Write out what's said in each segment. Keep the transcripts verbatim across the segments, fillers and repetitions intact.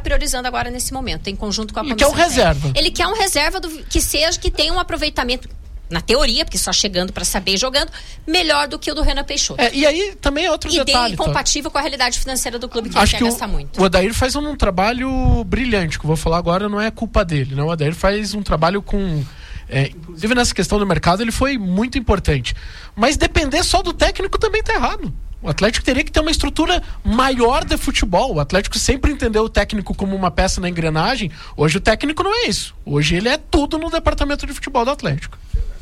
priorizando agora nesse momento, em conjunto com a Ele comissão. quer um reserva. Ele quer um reserva do, que seja, que tenha um aproveitamento, na teoria, porque só chegando para saber jogando, melhor do que o do Renan Peixoto. É, e aí também é outro e detalhe. E compatível tá? com a realidade financeira do clube, que Acho ele que quer o, gastar muito. O Odair faz um, um trabalho brilhante, que eu vou falar agora, não é culpa dele, né? O Odair faz um trabalho com... É, inclusive nessa questão do mercado ele foi muito importante. Mas depender só do técnico também tá errado. O Atlético teria que ter uma estrutura maior de futebol. O Atlético sempre entendeu o técnico como uma peça na engrenagem. Hoje o técnico não é isso. Hoje ele é tudo no departamento de futebol do Atlético.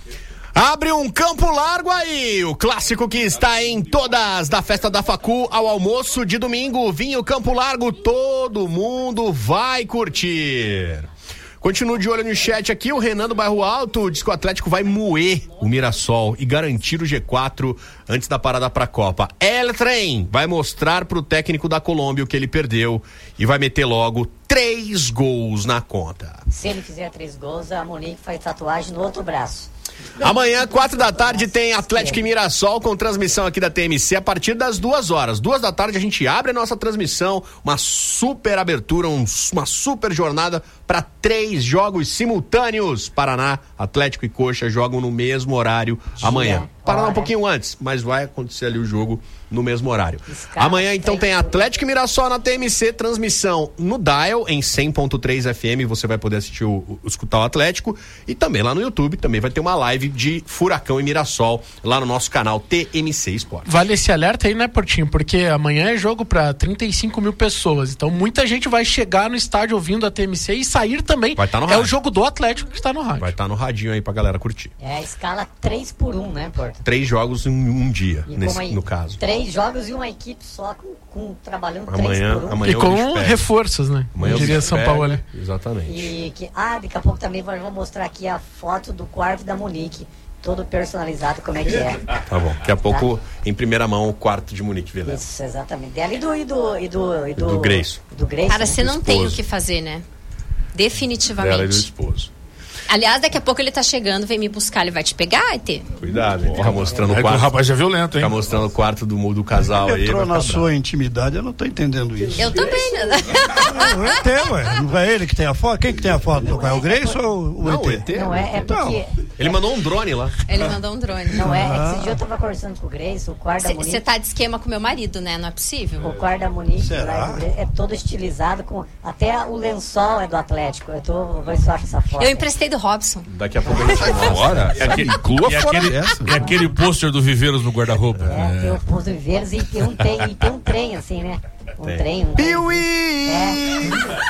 Abre um campo largo aí, o clássico que está em todas, da festa da Facu ao almoço de domingo. Vinho Campo Largo, todo mundo vai curtir. Continuo de olho no chat aqui, o Renan do Bairro Alto diz que o Atlético vai moer o Mirassol e garantir o G quatro antes da parada pra Copa. El Trem vai mostrar pro técnico da Colômbia o que ele perdeu e vai meter logo três gols na conta. Se ele fizer três gols, a Monique faz tatuagem no outro braço. Amanhã, quatro da tarde, tem Atlético e Mirassol com transmissão aqui da T M C a partir das duas horas. Duas da tarde a gente abre a nossa transmissão, uma super abertura, um, uma super jornada para três jogos simultâneos. Paraná, Atlético e Coxa jogam no mesmo horário Dia, amanhã. Paraná um pouquinho antes, mas vai acontecer ali o jogo no mesmo horário. Escala, amanhã, então, tem Atlético e Mirassol na T M C, transmissão no Dial, em cem ponto três F M, você vai poder assistir, o, o, escutar o Atlético, e também lá no YouTube, também vai ter uma live de Furacão e Mirassol, lá no nosso canal T M C Esporte. Vale esse alerta aí, né, Portinho? Porque amanhã é jogo para trinta e cinco mil pessoas, então muita gente vai chegar no estádio ouvindo a T M C e sair também. Vai tá no é rádio. O jogo do Atlético que está no rádio. Vai estar tá no radinho aí pra galera curtir. É a escala três por um, né, Porto? Três jogos em um dia, nesse, aí, no caso. Três jogos e uma equipe só com, com trabalhando amanhã, três por um. Amanhã e com reforços, né? Amanhã eu diria São pega, Paulo, né? Exatamente. E que, ah, daqui a pouco também vou mostrar aqui a foto do quarto da Monique. Todo personalizado, como é que é. Tá bom, daqui a pouco, tá? Em primeira mão, o quarto de Monique Vilela. Isso, exatamente. Dela e do e do e do, e do, do Grayson. Do Grayson. Cara, você não esposo. tem o que fazer, né? Definitivamente. Dela e do esposo. Aliás, daqui a pouco ele tá chegando, vem me buscar, ele vai te pegar, E T? Cuidado, ele fica mostrando o é quarto. O rapaz é violento, hein? Fica mostrando o quarto do, do casal aí. Entrou na sua bravo. Intimidade, eu não tô entendendo isso. Eu também, né? Não, o E T, ué. Não é ele que tem a foto? Quem que tem a foto do pai? O Grayson ou o não, E T? O E T? Não, é, é porque... Ele mandou um drone lá. Ele mandou um drone. Não, é, é que esse dia eu tava conversando com o Grayson, o quarto da Monique... Você tá de esquema com meu marido, né? Não é possível? O quarto da Monique Será? é todo estilizado, com até o lençol é do Atlético. Eu tô... Vou ver se eu acho essa foto. Eu emprestei do Robson. Daqui a pouco a gente mostra. Fora? É aquele, inclua e fora aquele, dessa. é aquele pôster do Viveiros no guarda-roupa. É, tem o Pouso de Viveiros e tem um trem, e tem um trem assim, né? Um tem. trem. Um Piuí! É.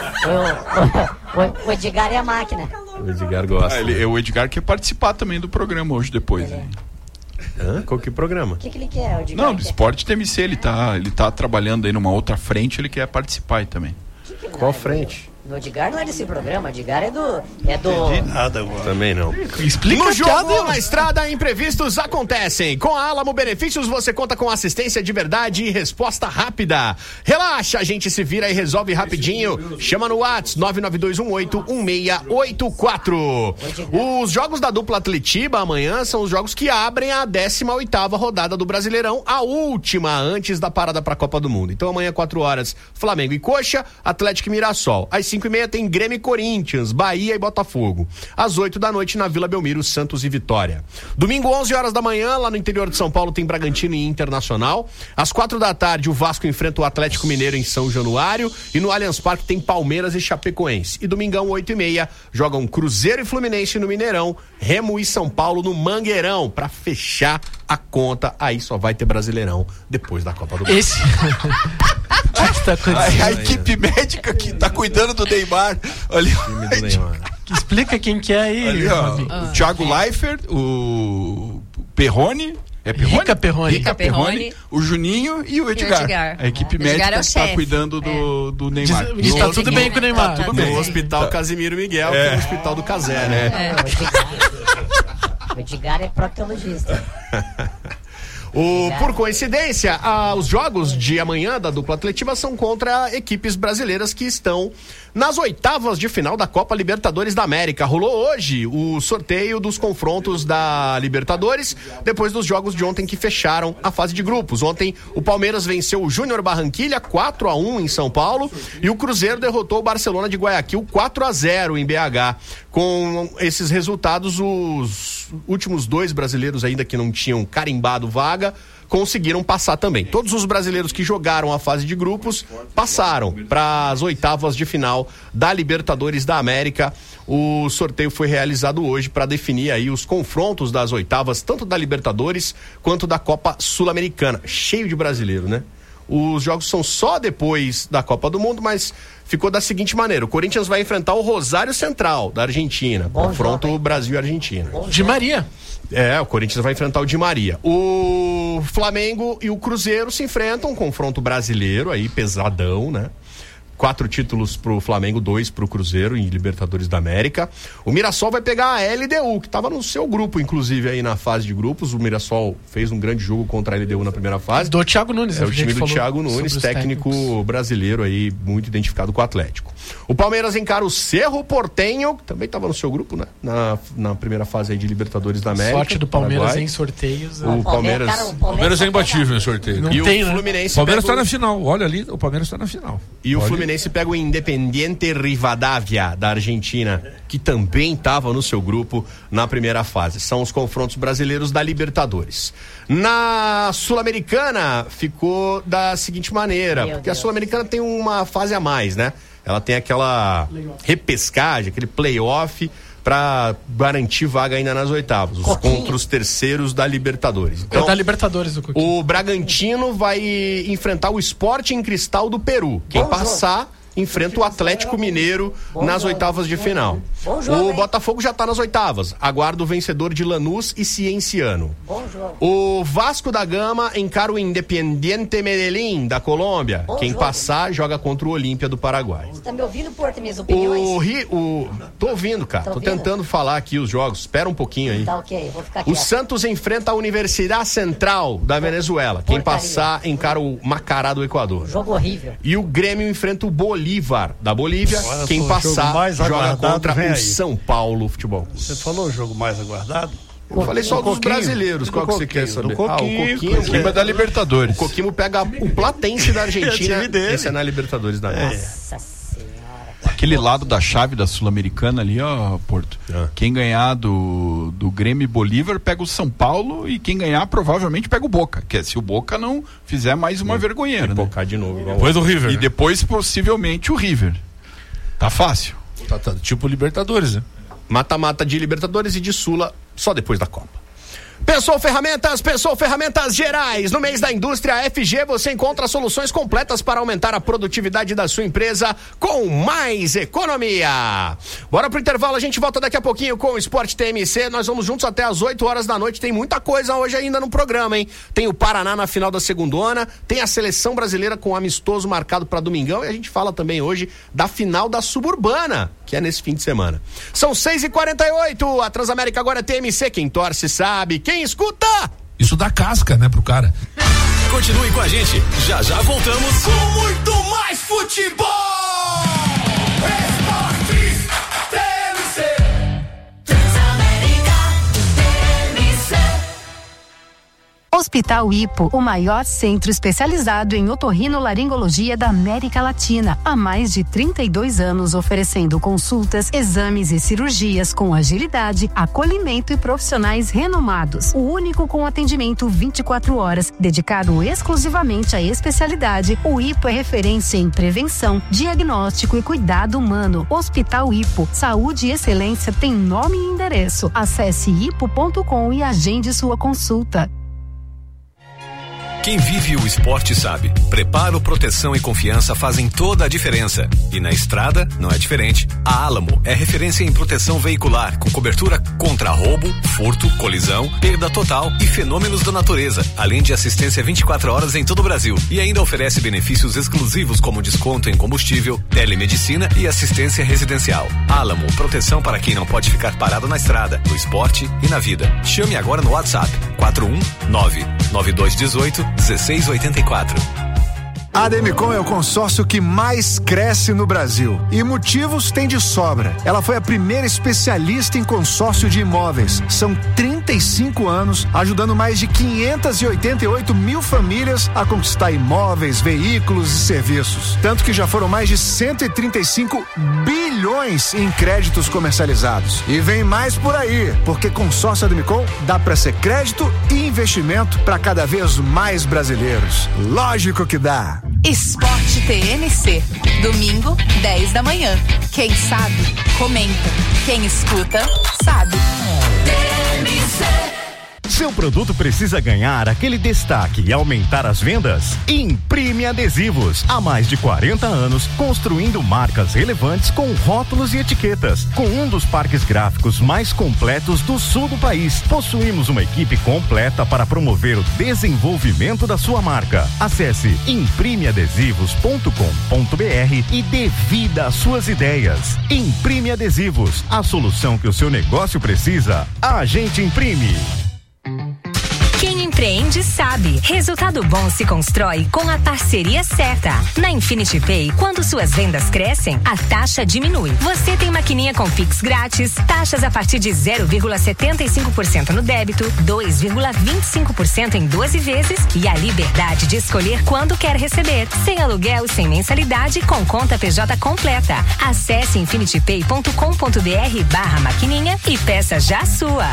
O, o, o Edgar é a máquina. O Edgar gosta. Ah, ele, o Edgar quer participar também do programa hoje, depois. É. Hein? Hã? Qual que programa? O que, que ele quer, o Edgar? Não, do Esporte T M C, ele tá, ele tá trabalhando aí numa outra frente, ele quer participar aí também. Que que Qual é? frente? O Edgar não é desse programa, o Edgar é do... É do... Não entendi nada agora. Também não. Explica No jogo, cada... na estrada, imprevistos acontecem. Com a Alamo Benefícios, você conta com assistência de verdade e resposta rápida. Relaxa, a gente se vira e resolve rapidinho. Chama no WhatsApp nove nove dois um oito um seis oito quatro. Os jogos da dupla Atletiba amanhã são os jogos que abrem a décima oitava rodada do Brasileirão, a última antes da parada para a Copa do Mundo. Então amanhã, quatro horas, Flamengo e Coxa, Atlético e Mirassol. Às cinco e meia tem Grêmio e Corinthians, Bahia e Botafogo. Às oito da noite na Vila Belmiro, Santos e Vitória. Domingo, onze horas da manhã, lá no interior de São Paulo tem Bragantino e Internacional. Às quatro da tarde, o Vasco enfrenta o Atlético Mineiro em São Januário e no Allianz Parque tem Palmeiras e Chapecoense. E domingão, oito e meia, jogam Cruzeiro e Fluminense no Mineirão, Remo e São Paulo no Mangueirão. Pra fechar a conta, aí só vai ter Brasileirão depois da Copa do Mundo. Esse... que tá a, a equipe médica que tá cuidando do Neymar. Ali, time do Neymar. Explica quem que é aí. Ali, ó, Ah. o Thiago Leifert, o Perrone. É Perrone? Rica Perrone. Rica Perrone, Perrone. o Juninho e o Edgar. E o Edgar. A equipe É. Edgar médica é o está chefe. cuidando do, do Neymar. Diz- e tá No- tudo bem com o Neymar. Tá tudo No bem. Hospital Casimiro Miguel, que é o Hospital do Casé, né? É, o Edgar, o Edgar é proctologista. O, por coincidência, ah, os jogos de amanhã da dupla atletiva são contra equipes brasileiras que estão nas oitavas de final da Copa Libertadores da América. Rolou hoje o sorteio dos confrontos da Libertadores, depois dos jogos de ontem que fecharam a fase de grupos. Ontem o Palmeiras venceu o Júnior Barranquilla quatro a um em São Paulo e o Cruzeiro derrotou o Barcelona de Guayaquil quatro a zero em B H. Com esses resultados, os últimos dois brasileiros ainda que não tinham carimbado vaga conseguiram passar também. Todos os brasileiros que jogaram a fase de grupos passaram para as oitavas de final da Libertadores da América. O sorteio foi realizado hoje para definir aí os confrontos das oitavas, tanto da Libertadores quanto da Copa Sul-Americana. Cheio de brasileiro, né? Os jogos são só depois da Copa do Mundo, mas ficou da seguinte maneira: o Corinthians vai enfrentar o Rosário Central da Argentina. Bom confronto jogo, Brasil e Argentina. De Maria. É, o Corinthians vai enfrentar o Di Maria. O Flamengo e o Cruzeiro se enfrentam, um confronto brasileiro aí, pesadão, né? Quatro títulos pro Flamengo, dois pro Cruzeiro em Libertadores da América. O Mirassol vai pegar a L D U, que estava no seu grupo, inclusive, aí na fase de grupos. O Mirassol fez um grande jogo contra a L D U na primeira fase. Do Thiago Nunes. É o time do Thiago Nunes, técnico técnicos. brasileiro aí, muito identificado com o Atlético. O Palmeiras encara o Cerro Porteño, que também estava no seu grupo, né? Na, na primeira fase aí de Libertadores da América. Sorte do Palmeiras Paraguai. Em sorteios. O é. Palmeiras... Cara, o Palmeiras é imbatível em sorteio. Não e tem, o né? Fluminense. O Palmeiras está pega... na final. Olha ali, o Palmeiras está na final. E Olha. o Fluminense pega o Independiente Rivadavia da Argentina, que também estava no seu grupo na primeira fase. São os confrontos brasileiros da Libertadores. Na Sul-Americana ficou da seguinte maneira, Meu porque Deus. a Sul-Americana tem uma fase a mais, né? Ela tem aquela repescagem, aquele playoff para garantir vaga ainda nas oitavas, os Coquinho. contra os terceiros da Libertadores. Então, é da Libertadores do Coquinho. O Bragantino vai enfrentar o Sporting Cristal do Peru. Quem Bom passar jogo. enfrenta o Atlético Mineiro Bom nas jogo. oitavas de final. Bom jogo, O hein? Botafogo já está nas oitavas. Aguarda o vencedor de Lanús e Cienciano. Bom jogo. O Vasco da Gama encara o Independiente Medellín da Colômbia. Bom Quem jogo. passar joga contra o Olímpia do Paraguai. Você tá me ouvindo, Porto, minhas opiniões? O Ri, o tô ouvindo, cara. Tá Tô ouvindo? tentando falar aqui os jogos. Espera um pouquinho aí. Tá ok, vou ficar aqui. O Santos enfrenta a Universidade Central da Venezuela. Quem Porcaria. passar encara o Macará do Equador. Jogo horrível. E o Grêmio enfrenta o Bolívar da Bolívia. Olha Quem só, o jogo passar mais joga aguardado contra vem o aí. São Paulo Futebol. Você falou o jogo mais aguardado? Eu falei só Do dos Coquinho. brasileiros. Do Qual que você Coquinho, quer saber? do Coquinho, ah, o Coquinho. Coquinho. Clima da Libertadores. O Coquinho pega o Platense da Argentina. É time dele. Esse é na Libertadores da América. Nossa senhora. Aquele lado da chave da Sul-Americana ali, ó, Porto. Ah. Quem ganhar do, do Grêmio e Bolívar pega o São Paulo e quem ganhar provavelmente pega o Boca. Que é se o Boca não fizer mais uma vergonheira, né? Focar de novo. Igual Depois do River. E né? depois possivelmente o River. Tá fácil. Tá, tá, tipo Libertadores, né? Mata-mata de Libertadores e de Sula só depois da Copa. Pessoal Ferramentas, Pessoal Ferramentas Gerais. No mês da indústria F G você encontra soluções completas para aumentar a produtividade da sua empresa com mais economia. Bora pro intervalo, a gente volta daqui a pouquinho com o Esporte T M C. Nós vamos juntos até as oito horas da noite. Tem muita coisa hoje ainda no programa, hein? Tem o Paraná na final da segundona, tem a seleção brasileira com amistoso marcado para domingão e a gente fala também hoje da final da Suburbana, que é nesse fim de semana. São seis e quarenta e oito, a Transamérica agora é T M C. Quem torce sabe, quem escuta... Isso dá casca, né, pro cara. Continue com a gente. Já já voltamos com muito mais futebol. Esportes T M C. Transamérica T M C. Hospital Hipo, o maior centro especializado em otorrinolaringologia da América Latina. Há mais de trinta e dois anos oferecendo consultas, exames e cirurgias com agilidade, acolhimento e profissionais renomados. O único com atendimento vinte e quatro horas, dedicado exclusivamente à especialidade. O Hipo é referência em prevenção, diagnóstico e cuidado humano. Hospital Hipo, saúde e excelência tem nome e endereço. Acesse hipo ponto com e agende sua consulta. Quem vive o esporte sabe. Preparo, proteção e confiança fazem toda a diferença. E na estrada não é diferente. A Álamo é referência em proteção veicular, com cobertura contra roubo, furto, colisão, perda total e fenômenos da natureza, além de assistência vinte e quatro horas em todo o Brasil. E ainda oferece benefícios exclusivos como desconto em combustível, telemedicina e assistência residencial. Álamo, proteção para quem não pode ficar parado na estrada, no esporte e na vida. Chame agora no WhatsApp quatro um nove nove dois um oito um seis oito quatro. A Demicon é o consórcio que mais cresce no Brasil e motivos tem de sobra. Ela foi a primeira especialista em consórcio de imóveis. São trinta e cinco anos ajudando mais de quinhentas e oitenta e oito mil famílias a conquistar imóveis, veículos e serviços. Tanto que já foram mais de cento e trinta e cinco bilhões em créditos comercializados. E vem mais por aí, porque consórcio Demicon dá para ser crédito e investimento para cada vez mais brasileiros. Lógico que dá. Esporte T N C, domingo, dez da manhã. Quem sabe, comenta. Quem escuta, sabe. T N C. Seu produto precisa ganhar aquele destaque e aumentar as vendas? Imprime Adesivos. Há mais de quarenta anos, construindo marcas relevantes com rótulos e etiquetas. Com um dos parques gráficos mais completos do sul do país, possuímos uma equipe completa para promover o desenvolvimento da sua marca. Acesse imprime adesivos ponto com ponto br e dê vida às suas ideias. Imprime Adesivos, a solução que o seu negócio precisa, a gente imprime. Quem empreende sabe. Resultado bom se constrói com a parceria certa. Na Infinity Pay, quando suas vendas crescem, a taxa diminui. Você tem maquininha com Pix grátis, taxas a partir de zero vírgula setenta e cinco por cento no débito, dois vírgula vinte e cinco por cento em doze vezes e a liberdade de escolher quando quer receber. Sem aluguel e sem mensalidade, com conta P J completa. Acesse infinitypay ponto com ponto br barra maquininha e peça já a sua.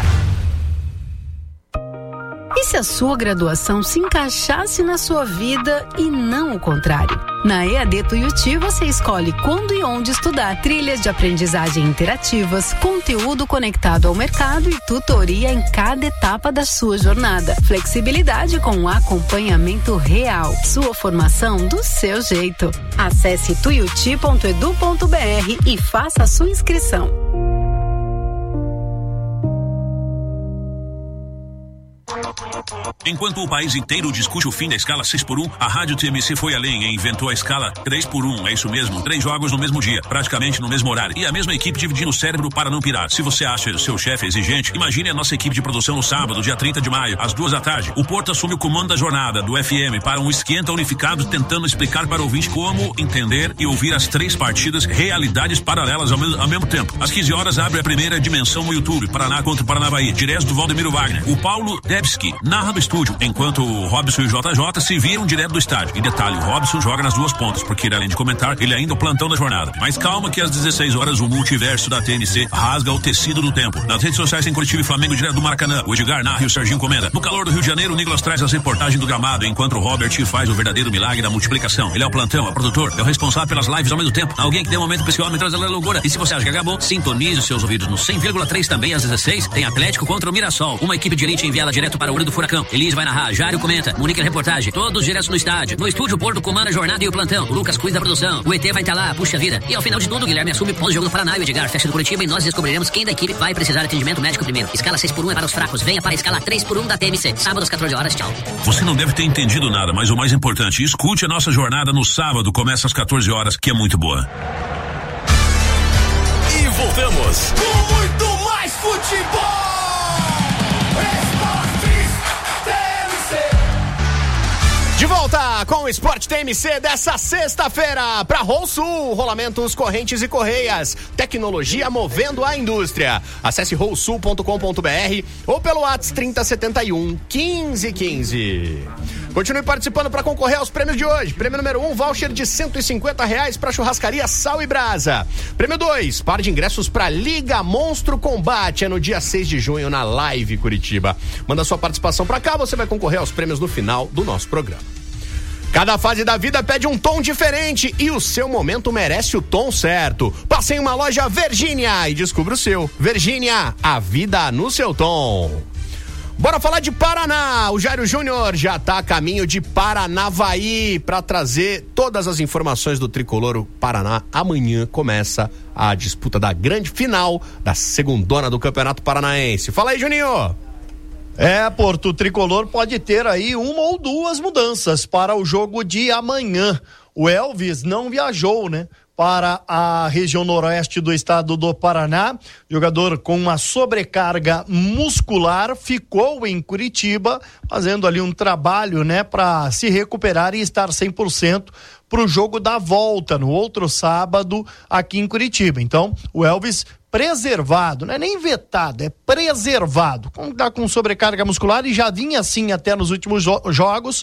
E se a sua graduação se encaixasse na sua vida e não o contrário? Na E A D Tuiuti você escolhe quando e onde estudar, trilhas de aprendizagem interativas, conteúdo conectado ao mercado e tutoria em cada etapa da sua jornada. Flexibilidade com acompanhamento real. Sua formação do seu jeito. Acesse tuiuti ponto edu ponto br e faça a sua inscrição. Enquanto o país inteiro discute o fim da escala seis por um, a Rádio T M C foi além e inventou a escala três por um. É isso mesmo, três jogos no mesmo dia, praticamente no mesmo horário. E a mesma equipe dividindo o cérebro para não pirar. Se você acha o seu chefe exigente, imagine a nossa equipe de produção no sábado, dia trinta de maio, às duas da tarde. O Porto assume o comando da jornada do F M para um esquenta unificado, tentando explicar para o ouvinte como entender e ouvir as três partidas, realidades paralelas ao mesmo, ao mesmo tempo. Às quinze horas abre a primeira dimensão no YouTube, Paraná contra o Paranavaí, direto do Valdemiro Wagner. O Paulo Debski narra do estúdio, enquanto o Robson e o J J se viram direto do estádio. E detalhe, o Robson joga nas duas pontas, porque ele, além de comentar, ele é ainda o plantão da jornada. Mas calma que às dezesseis horas o multiverso da T N C rasga o tecido do tempo. Nas redes sociais tem Curitiba e Flamengo direto do Maracanã. O Edgar narra e o Serginho comenda. No calor do Rio de Janeiro, o Nicolas traz as reportagens do gramado, enquanto o Robert faz o verdadeiro milagre da multiplicação. Ele é o plantão, é o produtor, é o responsável pelas lives ao mesmo tempo. Alguém que dê um momento pra esse homem traz a loucura. E se você acha que acabou, sintonize os seus ouvidos no cem vírgula três também às dezesseis. Tem Atlético contra o Mirassol. Uma equipe de elite enviada direto para o olho do furacão. Elis vai narrar, Jário comenta, Monique reportagem, todos diretos no estádio. No estúdio, o Porto comanda a jornada e o plantão. O Lucas cuida da produção. O E T vai estar lá, puxa vida. E ao final de tudo, o Guilherme assume pós-jogo do Paraná e o Edgar fecha do Curitiba e nós descobriremos quem da equipe vai precisar de atendimento médico primeiro. Escala seis por um é para os fracos. Venha para a escala três por um da T M C. Sábado às quatorze horas, tchau. Você não deve ter entendido nada, mas o mais importante, escute a nossa jornada no sábado, começa às quatorze horas, que é muito boa. E voltamos com muito mais futebol. De volta com o Esporte T M C dessa sexta-feira para Rolsul, rolamentos, correntes e correias, tecnologia movendo a indústria. Acesse rolsul ponto com ponto br ou pelo WhatsApp trinta setenta e um quinze quinze. Continue participando para concorrer aos prêmios de hoje. Prêmio número um, voucher de cento e cinquenta reais para churrascaria Sal e Brasa. Prêmio dois, par de ingressos para Liga Monstro Combate. É no dia seis de junho na Live Curitiba. Manda sua participação para cá, você vai concorrer aos prêmios no final do nosso programa. Cada fase da vida pede um tom diferente e o seu momento merece o tom certo. Passe em uma loja Virgínia e descubra o seu. Virgínia, a vida no seu tom. Bora falar de Paraná. O Jairo Júnior já tá a caminho de Paranavaí para trazer todas as informações do tricolor. O Paraná amanhã começa a disputa da grande final da segundona do Campeonato Paranaense. Fala aí, Juninho. É, Porto, o tricolor pode ter aí uma ou duas mudanças para o jogo de amanhã. O Elvis não viajou, né? Para a região noroeste do estado do Paraná, jogador com uma sobrecarga muscular ficou em Curitiba, fazendo ali um trabalho, né, para se recuperar e estar cem por cento para o jogo da volta no outro sábado aqui em Curitiba. Então, o Elvis preservado, não é nem vetado, é preservado, como tá com sobrecarga muscular e já vinha assim até nos últimos jo- jogos,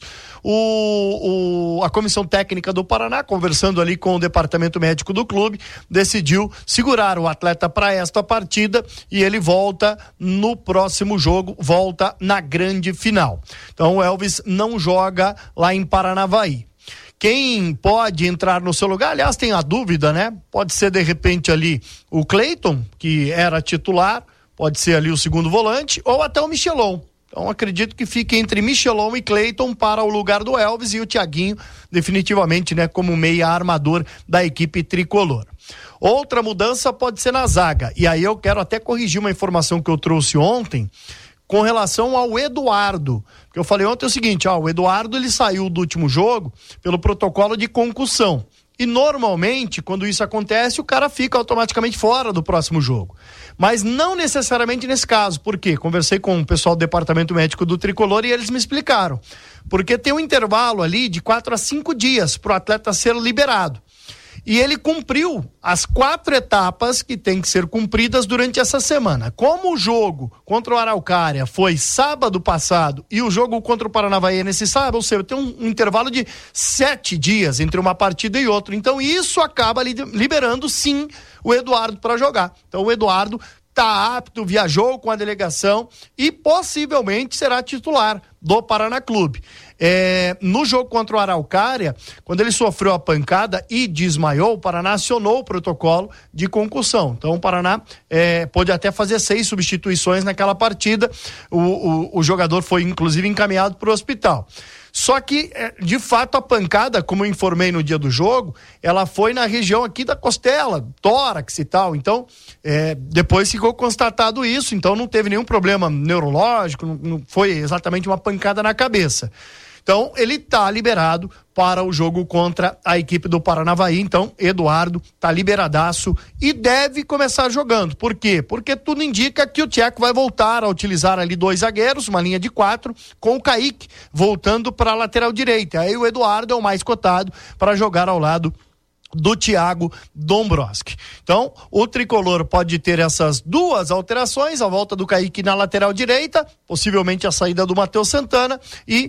o, o, a comissão técnica do Paraná, conversando ali com o departamento médico do clube, decidiu segurar o atleta para esta partida e ele volta no próximo jogo, volta na grande final. Então o Elvis não joga lá em Paranavaí. Quem pode entrar no seu lugar, aliás, tem a dúvida, né? Pode ser de repente ali o Cleiton, que era titular, pode ser ali o segundo volante, ou até o Michelon. Então acredito que fique entre Michelon e Cleiton para o lugar do Elvis e o Thiaguinho, definitivamente, né, como meia armador da equipe tricolor. Outra mudança pode ser na zaga, e aí eu quero até corrigir uma informação que eu trouxe ontem, com relação ao Eduardo, que eu falei ontem o seguinte, ó, o Eduardo ele saiu do último jogo pelo protocolo de concussão, e normalmente quando isso acontece o cara fica automaticamente fora do próximo jogo, mas não necessariamente nesse caso. Por quê? Conversei com o pessoal do departamento médico do tricolor e eles me explicaram, porque tem um intervalo ali de quatro a cinco dias para o atleta ser liberado. E ele cumpriu as quatro etapas que tem que ser cumpridas durante essa semana. Como o jogo contra o Araucária foi sábado passado e o jogo contra o Paranavaí é nesse sábado, ou seja, tem um, um intervalo de sete dias entre uma partida e outra. Então isso acaba li- liberando sim o Eduardo para jogar. Então o Eduardo está apto, viajou com a delegação e possivelmente será titular do Paraná Clube. É, no jogo contra o Araucária, quando ele sofreu a pancada e desmaiou, o Paraná acionou o protocolo de concussão. Então o Paraná é, pôde até fazer seis substituições naquela partida. O, o, o jogador foi inclusive encaminhado para o hospital. Só que, de fato, a pancada, como eu informei no dia do jogo, ela foi na região aqui da costela, tórax e tal. Então, é, depois ficou constatado isso, então não teve nenhum problema neurológico, não, não foi exatamente uma pancada na cabeça. Então, ele está liberado para o jogo contra a equipe do Paranavaí. Então, Eduardo está liberadaço e deve começar jogando. Por quê? Porque tudo indica que o Tcheco vai voltar a utilizar ali dois zagueiros, uma linha de quatro, com o Kaique voltando para a lateral direita. Aí o Eduardo é o mais cotado para jogar ao lado do Thiago Dombrowski. Então, o tricolor pode ter essas duas alterações, a volta do Kaique na lateral direita, possivelmente a saída do Matheus Santana e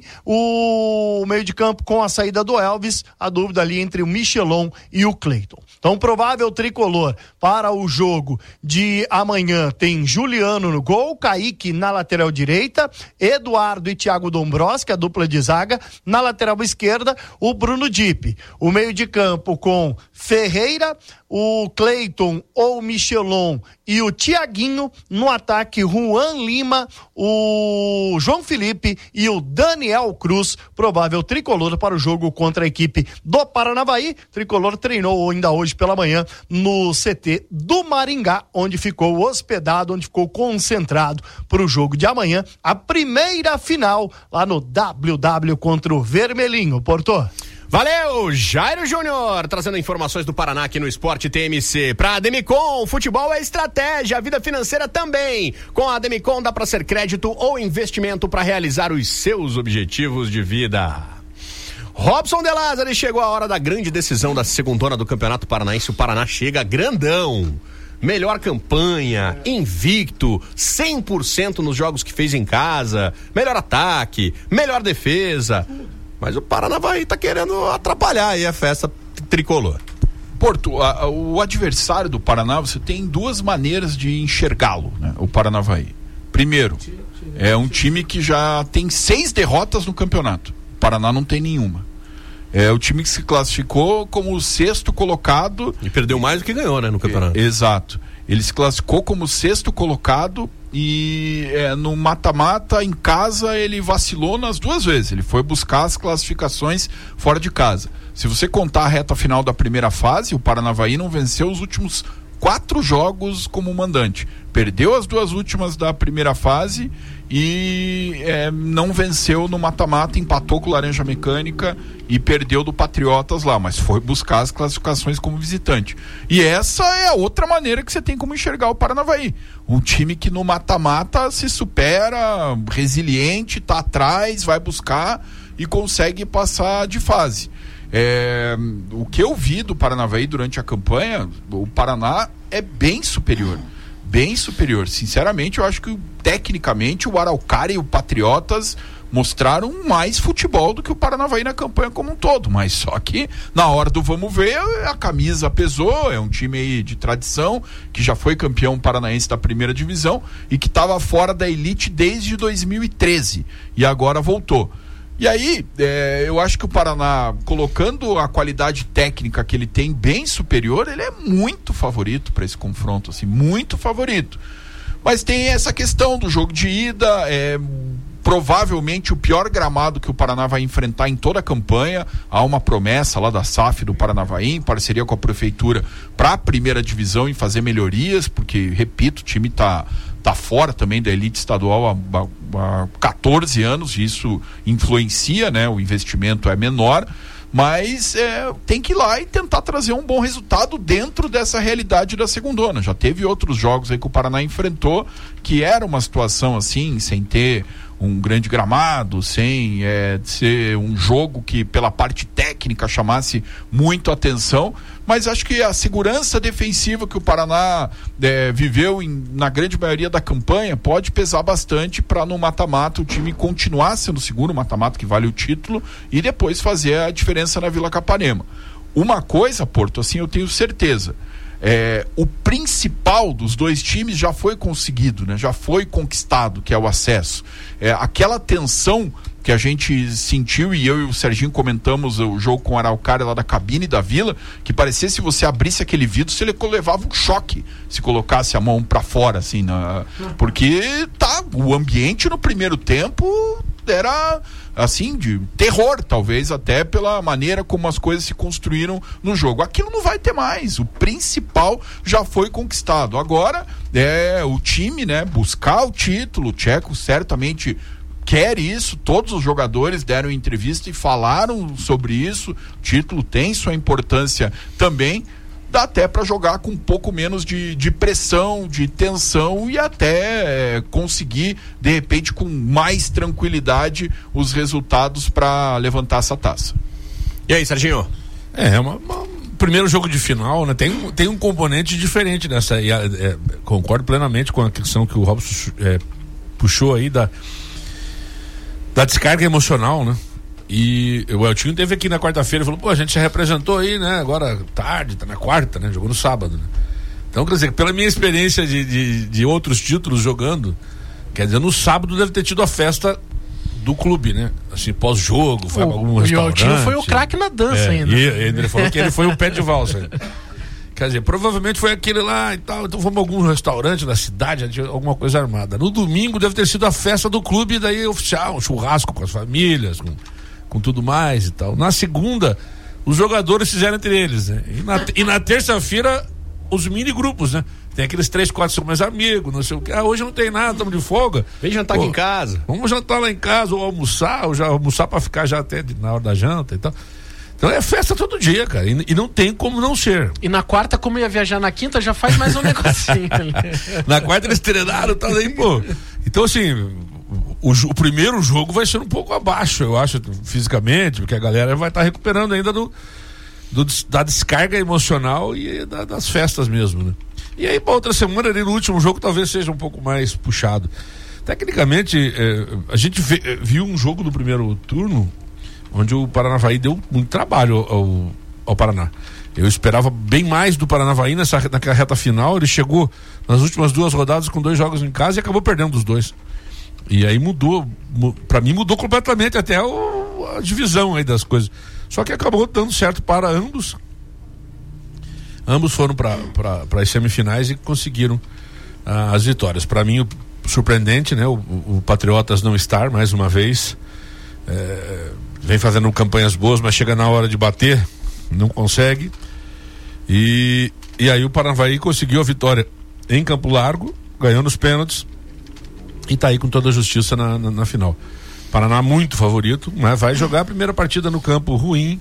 o meio de campo com a saída do Elvis, a dúvida ali entre o Michelon e o Cleiton. Então, provável tricolor para o jogo de amanhã tem Juliano no gol, Kaique na lateral direita, Eduardo e Thiago Dombrowski, a dupla de zaga, na lateral esquerda, o Bruno Dipp. O meio de campo com Ferreira, o Cleiton ou Michelon e o Thiaguinho, no ataque Juan Lima, o João Felipe e o Daniel Cruz, provável tricolor para o jogo contra a equipe do Paranavaí. Tricolor treinou ainda hoje pela manhã no C T do Maringá, onde ficou hospedado, onde ficou concentrado para o jogo de amanhã, a primeira final lá no W W contra o Vermelhinho. Porto. Valeu, Jairo Júnior, trazendo informações do Paraná aqui no Esporte T M C. Pra Ademicon, futebol é estratégia, a vida financeira também. Com a Ademicon dá pra ser crédito ou investimento para realizar os seus objetivos de vida. Robson De Lázari, chegou a hora da grande decisão da segundona do Campeonato Paranaense. O Paraná chega grandão. Melhor campanha, invicto, cem por cento nos jogos que fez em casa, melhor ataque, melhor defesa. Mas o Paranavaí tá querendo atrapalhar aí a festa tricolor. Porto, a, a, o adversário do Paraná, você tem duas maneiras de enxergá-lo, né? O Paranavaí. Primeiro, é um time que já tem seis derrotas no campeonato. O Paraná não tem nenhuma. É o time que se classificou como o sexto colocado. E perdeu mais do que ganhou, né, no campeonato. É, exato. Ele se classificou como sexto colocado e é, no mata-mata em casa ele vacilou nas duas vezes, ele foi buscar as classificações fora de casa. Se você contar a reta final da primeira fase, o Paranavaí não venceu os últimos quatro jogos como mandante, perdeu as duas últimas da primeira fase e é, não venceu no mata-mata, empatou com o Laranja Mecânica e perdeu do Patriotas lá, mas foi buscar as classificações como visitante. E essa é a outra maneira que você tem como enxergar o Paranavaí, um time que no mata-mata se supera, resiliente, tá atrás, vai buscar e consegue passar de fase. É, o que eu vi do Paranavaí durante a campanha, o Paraná é bem superior, bem superior. Sinceramente, eu acho que tecnicamente o Araucária e o Patriotas mostraram mais futebol do que o Paranavaí na campanha como um todo, mas só que na hora do vamos ver, a camisa pesou. É um time aí de tradição, que já foi campeão paranaense da primeira divisão e que estava fora da elite desde dois mil e treze e agora voltou. E aí, é, eu acho que o Paraná, colocando a qualidade técnica que ele tem bem superior, ele é muito favorito para esse confronto, assim, muito favorito. Mas tem essa questão do jogo de ida, é provavelmente o pior gramado que o Paraná vai enfrentar em toda a campanha. Há uma promessa lá da S A F do Paranavaí, em parceria com a prefeitura, para a primeira divisão, em fazer melhorias, porque, repito, o time está tá fora também da elite estadual há, há, há catorze anos, e isso influencia, né? O investimento é menor, mas é, tem que ir lá e tentar trazer um bom resultado dentro dessa realidade da segundona. Já teve outros jogos aí que o Paraná enfrentou, que era uma situação assim, sem ter um grande gramado, sem é, ser um jogo que pela parte técnica chamasse muito atenção, mas acho que a segurança defensiva que o Paraná é, viveu em, na grande maioria da campanha pode pesar bastante para no mata-mata o time continuar sendo seguro, mata-mata que vale o título, e depois fazer a diferença na Vila Capanema. Uma coisa, Porto, assim, eu tenho certeza, É, o principal dos dois times já foi conseguido, né? Já foi conquistado, que é o acesso. É, aquela tensão que a gente sentiu, e eu e o Serginho comentamos o jogo com o Araucária lá da cabine da Vila, que parecia, se você abrisse aquele vidro, você levava um choque se colocasse a mão pra fora, assim, na... porque tá, o ambiente no primeiro tempo era assim, de terror, talvez até pela maneira como as coisas se construíram no jogo. Aquilo não vai ter mais, o principal já foi conquistado. Agora é o time, né, buscar o título. O Tcheco certamente quer isso, todos os jogadores deram entrevista e falaram sobre isso. O título tem sua importância também. Dá até para jogar com um pouco menos de, de pressão, de tensão, e até é, conseguir, de repente, com mais tranquilidade, os resultados para levantar essa taça. E aí, Serginho? É, é uma, uma, primeiro jogo de final, né? Tem, tem um componente diferente nessa. E, é, concordo plenamente com a questão que o Robson é, puxou aí da, da descarga emocional, né? E o Eltinho teve aqui na quarta-feira e falou, pô, a gente se representou aí, né? Agora tarde, tá na quarta, né? Jogou no sábado, né? Então, quer dizer, pela minha experiência de, de, de outros títulos jogando, quer dizer, no sábado deve ter tido a festa do clube, né? Assim, pós-jogo, foi pra algum restaurante. E o Eltinho foi o craque na dança é, ainda. E ele falou que ele foi o pé de valsa. Quer dizer, provavelmente foi aquele lá e tal, então fomos a algum restaurante na cidade, alguma coisa armada. No domingo deve ter sido a festa do clube, daí oficial, um churrasco com as famílias, com com tudo mais e tal. Na segunda, os jogadores fizeram entre eles, né? E na, e na terça-feira, os mini grupos, né? Tem aqueles três, quatro, cinco mais amigos, não sei o que. Ah, hoje não tem nada, estamos de folga. Vem jantar Pô, aqui em casa. Vamos jantar lá em casa, ou almoçar, ou já almoçar pra ficar já até na hora da janta e tal. Então é festa todo dia, cara. E, e não tem como não ser. E na quarta, como ia viajar na quinta, já faz mais um negocinho ali. Na quarta eles treinaram e tal, aí, pô. Então, assim, o, o primeiro jogo vai ser um pouco abaixo, eu acho, fisicamente, porque a galera vai estar tá recuperando ainda do, do, da descarga emocional e da, das festas mesmo, né? E aí, pra outra semana, ali no último jogo, talvez seja um pouco mais puxado. Tecnicamente, é, a gente vê, viu um jogo do primeiro turno onde o Paranavaí deu muito trabalho ao, ao Paraná. Eu esperava bem mais do Paranavaí nessa, naquela reta final. Ele chegou nas últimas duas rodadas com dois jogos em casa e acabou perdendo os dois. E aí mudou, para mim mudou completamente até o, a divisão aí das coisas. Só que acabou dando certo para ambos. Ambos foram para as semifinais e conseguiram ah, as vitórias. Para mim, o surpreendente, né? O, o, o Patriotas não estar mais uma vez. É, vem fazendo campanhas boas, mas chega na hora de bater, não consegue. E, e aí o Paranavaí conseguiu a vitória em Campo Largo, ganhou nos pênaltis e tá aí com toda a justiça na, na, na final. Paraná muito favorito, mas vai jogar a primeira partida no campo ruim,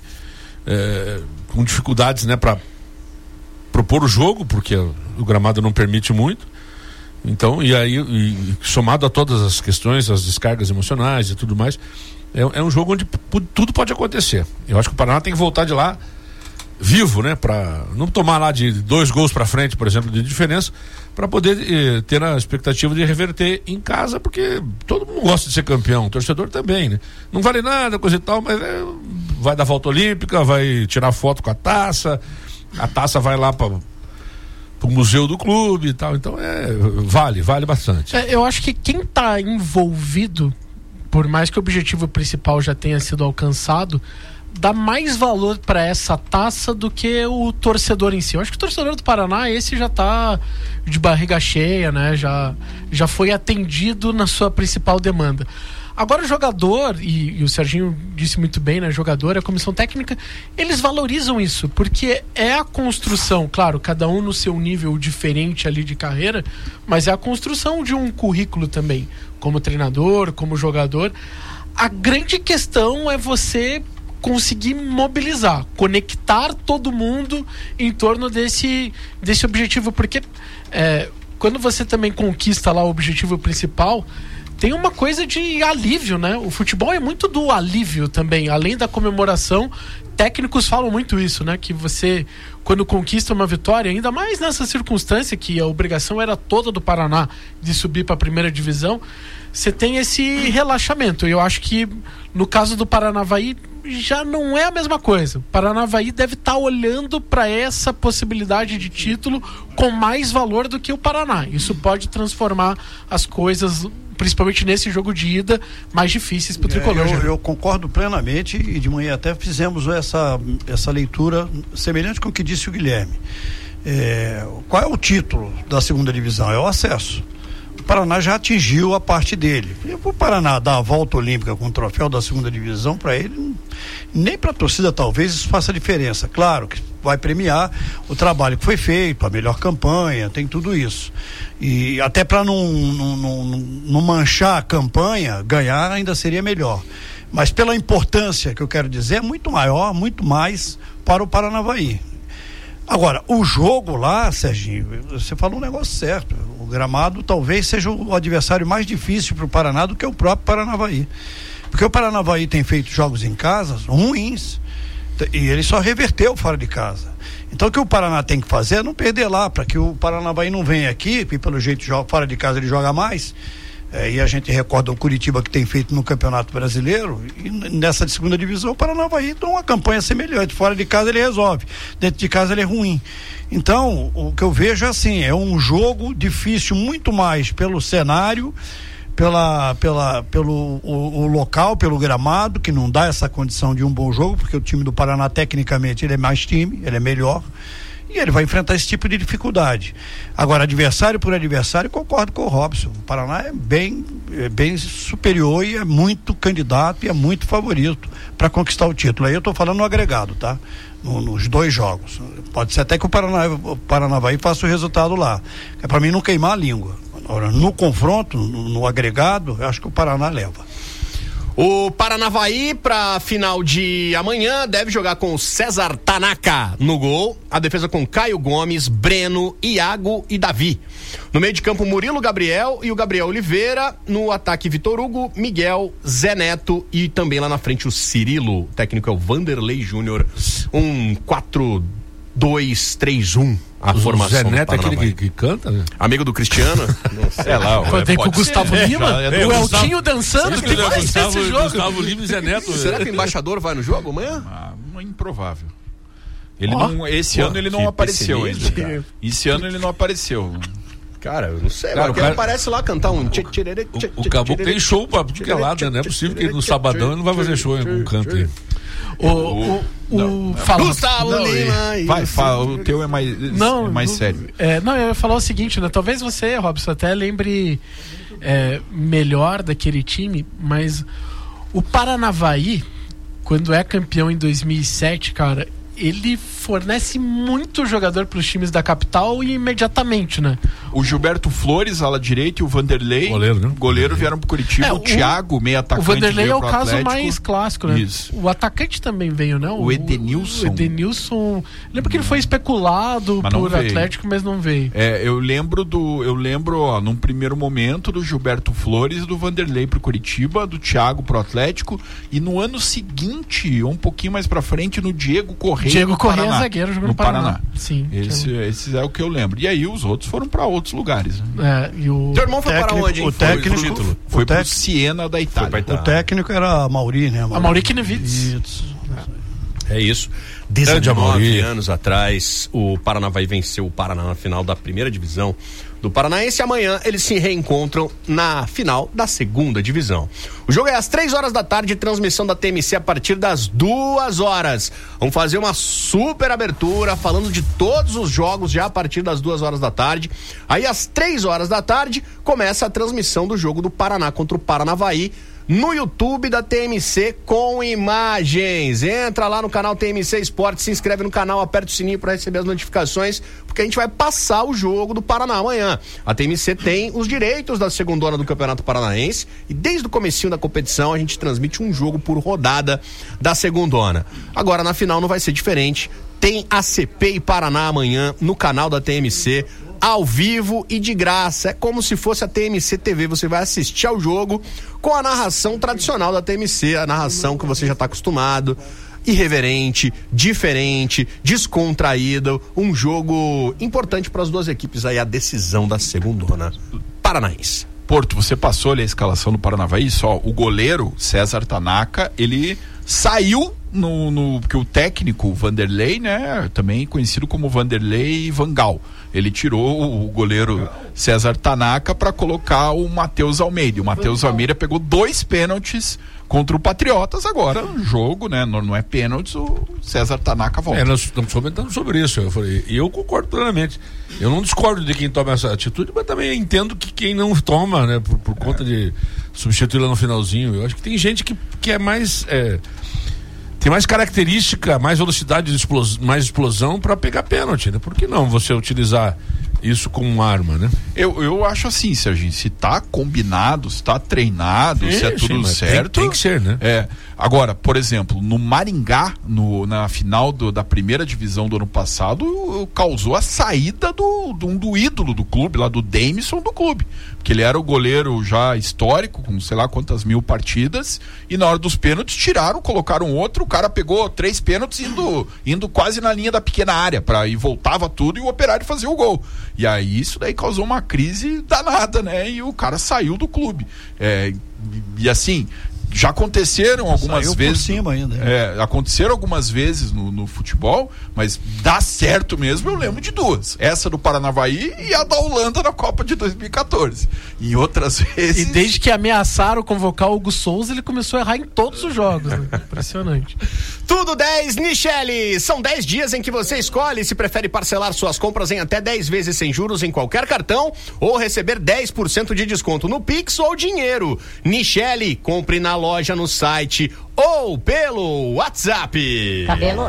é, com dificuldades, né, para propor o jogo, porque o gramado não permite muito. Então, e aí, e, somado a todas as questões, as descargas emocionais e tudo mais, é, é um jogo onde p- tudo pode acontecer. Eu acho que o Paraná tem que voltar de lá vivo, né, para não tomar lá de dois gols para frente, por exemplo, de diferença, para poder eh, ter a expectativa de reverter em casa, porque todo mundo gosta de ser campeão, o torcedor também, né? Não vale nada, coisa e tal, mas é, vai dar volta olímpica, vai tirar foto com a taça, a taça vai lá para o museu do clube e tal, então é, vale, vale bastante. É, eu acho que quem está envolvido, por mais que o objetivo principal já tenha sido alcançado, dá mais valor para essa taça do que o torcedor em si. Eu acho que o torcedor do Paraná, esse já tá de barriga cheia, né? Já, já foi atendido na sua principal demanda. Agora o jogador, e, e o Serginho disse muito bem, né? Jogador, a comissão técnica, eles valorizam isso, porque é a construção, claro, cada um no seu nível diferente ali de carreira, mas é a construção de um currículo também, como treinador, como jogador. A grande questão é você conseguir mobilizar, conectar todo mundo em torno desse, desse objetivo, porque é, quando você também conquista lá o objetivo principal, tem uma coisa de alívio, né? O futebol é muito do alívio também, além da comemoração. Técnicos falam muito isso, né? Que você, quando conquista uma vitória, ainda mais nessa circunstância que a obrigação era toda do Paraná de subir para a primeira divisão, você tem esse relaxamento. Eu acho que no caso do Paranavaí já não é a mesma coisa. O Paranavaí deve estar tá olhando para essa possibilidade de título com mais valor do que o Paraná. Isso pode transformar as coisas, principalmente nesse jogo de ida, mais difíceis para o tricolor. É, eu, eu concordo plenamente, e de manhã até fizemos essa, essa leitura semelhante com o que disse o Guilherme. É, qual é o título da segunda divisão? É o acesso. O Paraná já atingiu a parte dele. E o Paraná dar a volta olímpica com o troféu da segunda divisão, para ele, nem para a torcida talvez isso faça diferença. Claro que vai premiar o trabalho que foi feito, a melhor campanha, tem tudo isso. E até para não, não, não, não manchar a campanha, ganhar ainda seria melhor. Mas pela importância que eu quero dizer, é muito maior, muito mais para o Paranavaí. Agora, o jogo lá, Serginho, você falou um negócio certo. O gramado talvez seja o adversário mais difícil para o Paraná do que o próprio Paranavaí. Porque o Paranavaí tem feito jogos em casa ruins e ele só reverteu fora de casa. Então o que o Paraná tem que fazer é não perder lá, para que o Paranavaí não venha aqui, e pelo jeito joga, fora de casa ele joga mais. É, e a gente recorda o Curitiba que tem feito no Campeonato Brasileiro, e nessa de segunda divisão o Paranavaí tem uma campanha semelhante. Fora de casa ele resolve, dentro de casa ele é ruim. Então o que eu vejo é assim, é um jogo difícil muito mais pelo cenário, pela, pela, pelo o, o local, pelo gramado, que não dá essa condição de um bom jogo, porque o time do Paraná tecnicamente ele é mais time, ele é melhor, e ele vai enfrentar esse tipo de dificuldade. Agora, adversário por adversário, concordo com o Robson. O Paraná é bem, é bem superior e é muito candidato e é muito favorito para conquistar o título. Aí eu estou falando no agregado, tá? No, nos dois jogos. Pode ser até que o Paraná, o Paranavaí faça o resultado lá. É para mim não queimar a língua. Agora, no confronto, no, no agregado, eu acho que o Paraná leva. O Paranavaí, para final de amanhã, deve jogar com o César Tanaka no gol. A defesa com Caio Gomes, Breno, Iago e Davi. No meio de campo, Murilo Gabriel e o Gabriel Oliveira. No ataque, Vitor Hugo, Miguel, Zé Neto e também lá na frente o Cirilo. O técnico é o Vanderlei Júnior. Um quatro dois três um. A o formação. Zé Neto é aquele que, que canta, né? Amigo do Cristiano? Não sei. É lá. Tem com o Gustavo ser. Lima? É, o Eltinho dançando? Que vai ser esse jogo? Gustavo Lima e Zé Neto. Será que o embaixador vai no jogo amanhã? Ah, é improvável. Ele oh, não, esse pô, ano ele não apareceu ainda. Cara. Esse ano ele não apareceu. Cara, eu não sei. Cara, o cara aparece lá cantar um. O, o, o Caboclo tem show pra tudo que é lado, né? Não é possível que no sabadão ele não vai fazer show em algum canto aí. O, o, o, não, fala, Gustavo não, Lima. Vai, fala, o teu é mais, não, é mais não, sério. É, não, eu ia falar o seguinte, né? Talvez você, Robson, até lembre é, melhor daquele time, mas o Paranavaí, quando é campeão em dois mil e sete, cara, ele fornece muito jogador para os times da capital e imediatamente, né? O Gilberto Flores, ala direita, e o Vanderlei, goleiro, né? goleiro vieram pro Curitiba. É, o, o Thiago, meio atacante. O Vanderlei veio é o pro caso Atlético. mais clássico, né? Isso. O atacante também veio, né? O, o Edenilson. O Edenilson. Lembra que ele foi especulado mas por veio. Atlético, mas não veio. É, eu lembro do. Eu lembro, ó, num primeiro momento, do Gilberto Flores e do Vanderlei pro Curitiba, do Thiago pro Atlético. E no ano seguinte, um pouquinho mais pra frente, no Diego Correia. Diego Correia é zagueiro jogando no Paraná. Paraná. Sim. Esse, esses é o que eu lembro. E aí os outros foram pra outros lugares. Né? É, e o Teu irmão foi técnico, para onde, hein? o técnico, foi, foi, foi o pro tec... Siena da Itália. O técnico era a Mauri, né? A Mauri Knivitz. É isso. dezenove anos atrás, o Paranavaí venceu o Paraná na final da primeira divisão do Paranaense. Amanhã eles se reencontram na final da segunda divisão. O jogo é às três horas da tarde, transmissão da T M C a partir das duas horas. Vamos fazer uma super abertura falando de todos os jogos já a partir das duas horas da tarde. Aí às três horas da tarde começa a transmissão do jogo do Paraná contra o Paranavaí no YouTube da T M C com imagens. Entra lá no canal T M C Esportes, se inscreve no canal, aperta o sininho para receber as notificações, porque a gente vai passar o jogo do Paraná amanhã. A T M C tem os direitos da segundona do Campeonato Paranaense e desde o comecinho da competição a gente transmite um jogo por rodada da segundona. Agora na final não vai ser diferente. Tem A C P e Paraná amanhã no canal da T M C, ao vivo e de graça. É como se fosse a T M C T V. Você vai assistir ao jogo com a narração tradicional da T M C, a narração que você já está acostumado, irreverente, diferente, descontraído, um jogo importante para as duas equipes aí, a decisão da segundona paranaense. Porto, você passou ali a escalação do Paranavaí, só o goleiro César Tanaka, ele saiu no, no que o técnico Vanderlei, né, também conhecido como Vanderlei Vangal, ele tirou o goleiro César Tanaka para colocar o Matheus Almeida. O Matheus Almeida pegou dois pênaltis contra o Patriotas. Agora, jogo, né? Não, não é pênaltis, o César Tanaka volta. É, nós estamos comentando sobre isso. Eu falei, e eu concordo plenamente. Eu não discordo de quem toma essa atitude, mas também entendo que quem não toma, né, por, por conta de substituir lá no finalzinho. Eu acho que tem gente que, que é mais. É, tem mais característica, mais velocidade, de explosão, mais explosão para pegar pênalti, né? Por que não você utilizar isso como uma arma, né? Eu, eu acho assim, Serginho, se tá combinado, se tá treinado, sim, se é tudo sim, certo. Tem, tem que ser, né? É. Agora, por exemplo, no Maringá, no, na final do, da primeira divisão do ano passado, causou a saída do, do, do ídolo do clube, lá do Demisson do clube. Porque ele era o goleiro já histórico, com sei lá quantas mil partidas, e na hora dos pênaltis tiraram, colocaram outro, o cara pegou três pênaltis indo, indo quase na linha da pequena área, pra, e voltava tudo e o Operário fazia o gol. E aí isso daí causou uma crise danada, né? E o cara saiu do clube. É, e, e assim, já aconteceram algumas Saiu vezes. Por cima ainda. É, aconteceram algumas vezes no, no futebol, mas dá certo mesmo, eu lembro de duas. Essa do Paranavaí e a da Holanda na Copa de dois mil e catorze. Em outras vezes. E desde que ameaçaram convocar o Hugo Souza, ele começou a errar em todos os jogos. Né? Impressionante. Tudo dez, Michele! São dez dias em que você escolhe se prefere parcelar suas compras em até dez vezes sem juros em qualquer cartão ou receber dez por cento de desconto no Pix ou dinheiro. Michele, compre na loja, no site ou pelo WhatsApp. Cabelo?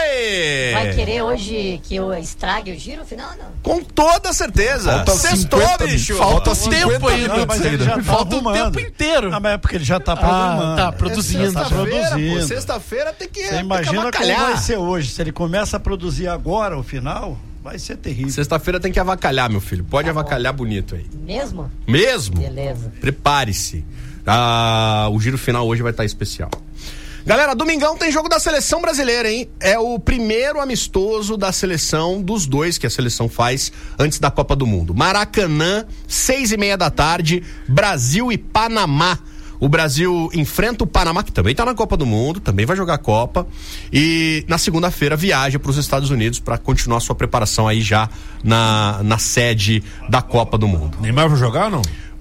Oi! Vai querer hoje que eu estrague o giro final, não? Com toda certeza. Falta Sextou, bicho. Falta tempo ainda. Mas ele já tá Falta o arrumando. tempo inteiro. Ah, mas é porque ele já tá programando. Ah, tá produzindo. Tá Sexta-feira, produzindo. pô, sexta-feira tem que Você tem que imagina avacalhar. como vai ser hoje. Se ele começa a produzir agora, o final, vai ser terrível. Sexta-feira tem que avacalhar, meu filho. Pode Tá avacalhar bonito aí. Mesmo? Mesmo? Beleza. Prepare-se. Ah, o giro final hoje vai estar especial. Galera, domingão tem jogo da seleção brasileira, hein? É o primeiro amistoso da seleção, dos dois que a seleção faz antes da Copa do Mundo. Maracanã, seis e meia da tarde, Brasil e Panamá. O Brasil enfrenta o Panamá, que também tá na Copa do Mundo, também vai jogar a Copa, e na segunda-feira viaja para os Estados Unidos para continuar sua preparação aí já na, na sede da Copa do Mundo. Neymar vai jogar ou não?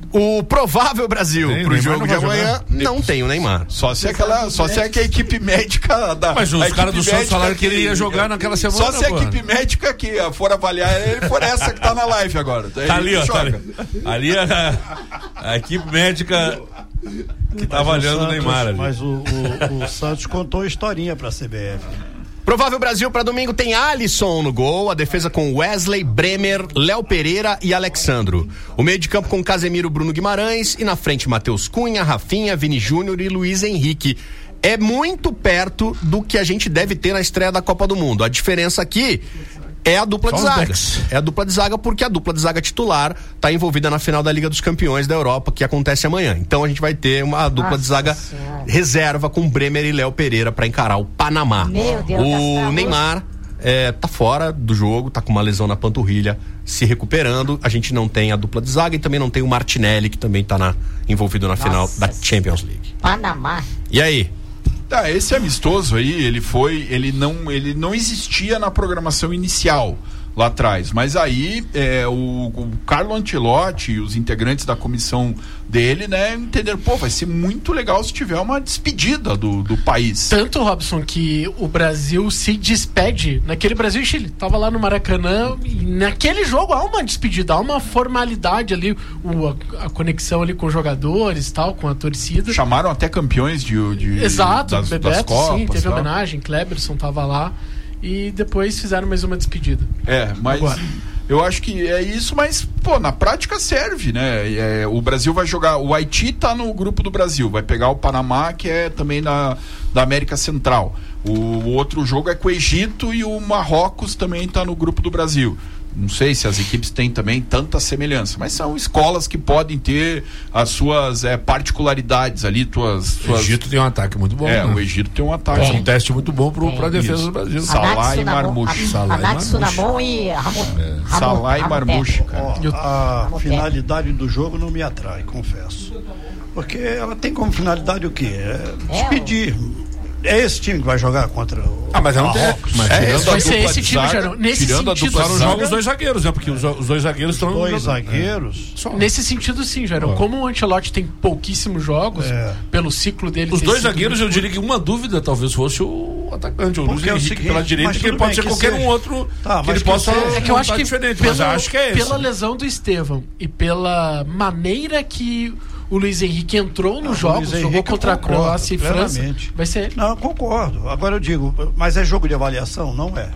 O provável Brasil Tem, pro Neymar jogo não de vai amanhã jogar? não tem o Neymar. Só se é aquela, só se é que a equipe médica da. Mas os a caras do equipe Santos falaram médica que ele ia jogar naquela semana. Só se a pô. equipe médica que for avaliar ele for essa que tá na live agora. Tá ali, ó. Tá ali. ali é a, a equipe médica que tá avaliando o Neymar ali. Mas o, o, o Santos contou historinha pra C B F. Provável Brasil para domingo tem Alisson no gol, a defesa com Wesley, Bremer, Léo Pereira e Alexandro. O meio de campo com Casemiro, Bruno Guimarães e na frente Matheus Cunha, Rafinha, Vini Júnior e Luiz Henrique. É muito perto do que a gente deve ter na estreia da Copa do Mundo. A diferença aqui é a dupla de zaga. É a dupla de zaga porque a dupla de zaga titular está envolvida na final da Liga dos Campeões da Europa, que acontece amanhã. Então a gente vai ter uma dupla Nossa de zaga Senhora. reserva com Bremer e Léo Pereira para encarar o Panamá. Meu Deus, o Gastão. Neymar é, tá fora do jogo, tá com uma lesão na panturrilha, se recuperando. A gente não tem a dupla de zaga e também não tem o Martinelli, que também tá na, envolvido na final Nossa da Champions League. Panamá. E aí? Tá, esse amistoso aí, ele foi, ele não, ele não existia na programação inicial lá atrás, mas aí é, o, o Carlo Ancelotti e os integrantes da comissão dele, né, entenderam, pô, vai ser muito legal se tiver uma despedida do, do país. Tanto, Robson, que o Brasil se despede naquele Brasil e Chile. Tava lá no Maracanã e naquele jogo há uma despedida, há uma formalidade ali, o, a, a conexão ali com os jogadores, tal, com a torcida. Chamaram até campeões de, de Exato, das, Bebeto, das Copas, sim, teve tal. homenagem, Kleberson tava lá e depois fizeram mais uma despedida. É, mas Agora. eu acho que é isso, mas, pô, na prática serve, né? É, o Brasil vai jogar, o Haiti tá no grupo do Brasil, vai pegar o Panamá, que é também na, da América Central. O, o outro jogo é com o Egito e o Marrocos também tá no grupo do Brasil. Não sei se as equipes têm também tanta semelhança, mas são escolas que podem ter as suas é, particularidades ali, tuas, suas... O Egito tem um ataque muito bom. É, né? o Egito tem um ataque. É um teste muito bom pro, pra defesa Isso. do Brasil. Salah e Marmouche. Haddad Sunamon e Ramon. É. Salah e Marmouche, cara. Ó, a finalidade do jogo não me atrai, confesso. Porque ela tem como finalidade o quê? É despedir. É esse time que vai jogar contra o Ah, mas não tem. Marrocos. Mas É, tirando vai a ser dupla esse de time, zaga, Gerão. Nesse tirando a sentido, dupla, só não zaga- jogam os dois zagueiros, né? Porque os, os dois zagueiros estão. Dois zagueiros. Nesse sentido, sim, Gerão. Ó. Como o Ancelotti tem pouquíssimos jogos, É. pelo ciclo dele. Os ter dois sido zagueiros, eu muito- diria que uma dúvida talvez fosse o atacante, o Luiz Porque é o Henrique seguinte, pela direita, mas que ele tudo pode bem ser que qualquer seja. um outro Tá, que mas ele que possa. seja. É que eu acho que diferente, pelo- mas eu acho que é esse. pela lesão do Estevão e pela maneira que o Luiz Henrique entrou nos Ah, o jogos, Luiz jogou Henrique, contra a eu concordo, Croácia e França, plenamente. vai ser... Não, concordo. Agora eu digo, mas é jogo de avaliação? Não é.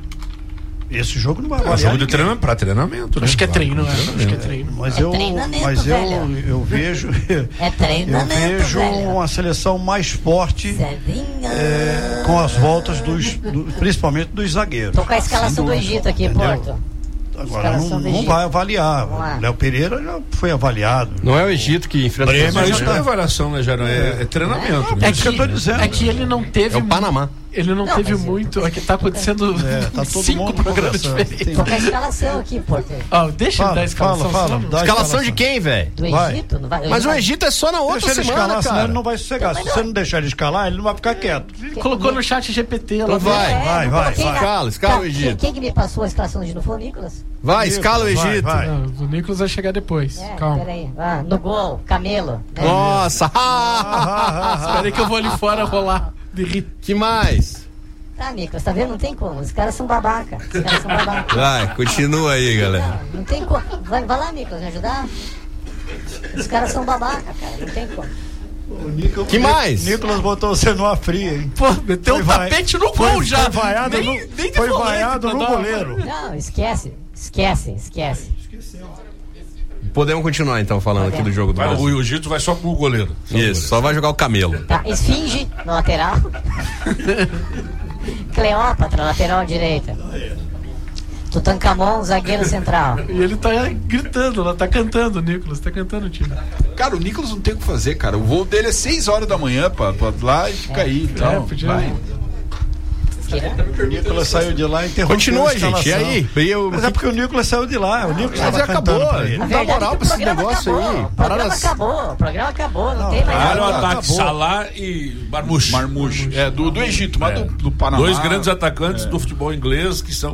Esse jogo não vai É avaliar jogo de ninguém. treinamento, pra treinamento, né? Acho que é Claro, treino, é. Acho que é treino. Mas É eu, treinamento, mas eu, velho. eu vejo, É eu treinamento, vejo velho. uma seleção mais forte Zezinha. é, com as voltas dos, do- principalmente dos zagueiros. Tô com a escalação Sem do dúvida, Egito aqui, entendeu? Porto. Agora não, Escalação do não Egito. vai avaliar. Vamos lá. O Léo Pereira já foi avaliado. Não é o Egito que enfrenta o Bremer, Mas Brasil, isso né? não é avaliação, né, Gerão? É, é treinamento. É né? isso que eu tô dizendo. É que ele não teve... É o Panamá. Ele não, Não, teve mas- muito... É que tá acontecendo É, tá todo cinco mundo programas conversando. diferentes. Tô com a escalação aqui, Porto. Ó, deixa ele dar a Fala, escalação. fala, só fala. no- Dá a Escalação de quem, velho? Do Vai. Egito? Não vai, Mas o vai- Egito é só na outra Deixa ele semana, escalar, senão ele cara. não vai sossegar. Se você não deixar ele escalar, ele não vai ficar quieto. Colocou no chat G P T lá. Então vai, É, vai, não vai, coloquei vai. na- Escala, escala Tá, o Egito. Quem, quem que me passou a escalação de novo foi o Nicolas? Vai, escala o Vai, Egito. vai. Não, o Nicolas vai chegar depois. É, Calma. peraí. Ah, no gol, Camelo. né? Nossa! Espera aí que eu vou ali fora rolar de rir. Que mais? Tá, Nicolas, tá vendo? Não tem como. Os caras são babaca. Os caras são babaca. Vai, continua aí, galera. Não, não tem como. Vai, vai lá, Nicolas, me ajudar? Os caras são babaca, cara. Não tem como. O Nicolas, Que mais? Nicolas botou você numa fria, hein? Pô, meteu um vai- tapete no foi- gol já. Foi vaiado Nem- no, nem foi de volante vaiado pra no dar. goleiro. Não, esquece. Esquece, esquece. Podemos continuar então falando aqui do jogo do Vai, Brasil. o Egito vai só pro goleiro. Só o goleiro. Isso, só vai jogar o Camelo. Tá, Esfinge no lateral. Cleópatra, lateral direita. Tutankamon, zagueiro central. E ele tá gritando lá, tá cantando, o Nicolas, tá cantando o time. Cara, o Nicolas não tem o que fazer, cara. O voo dele é seis horas da manhã pra, pra lá e fica aí e tal. É, podia- Vai. O Nicolas saiu de lá e interrompeu Continua, a escalação. gente. E aí? E eu- Mas é porque o Nicolas saiu de lá. O Nicolas Mas estava acabou. cantando pra ele. Não A dá verdade moral é que pra o esse programa negócio acabou. aí. O Para programa nas- acabou. O programa acabou. Não tem mais Olha o nada. ataque, acabou. Salah e Marmouche. Marmouche. É, do, do Egito, mas do, do Panamá. Dois grandes atacantes do futebol inglês que são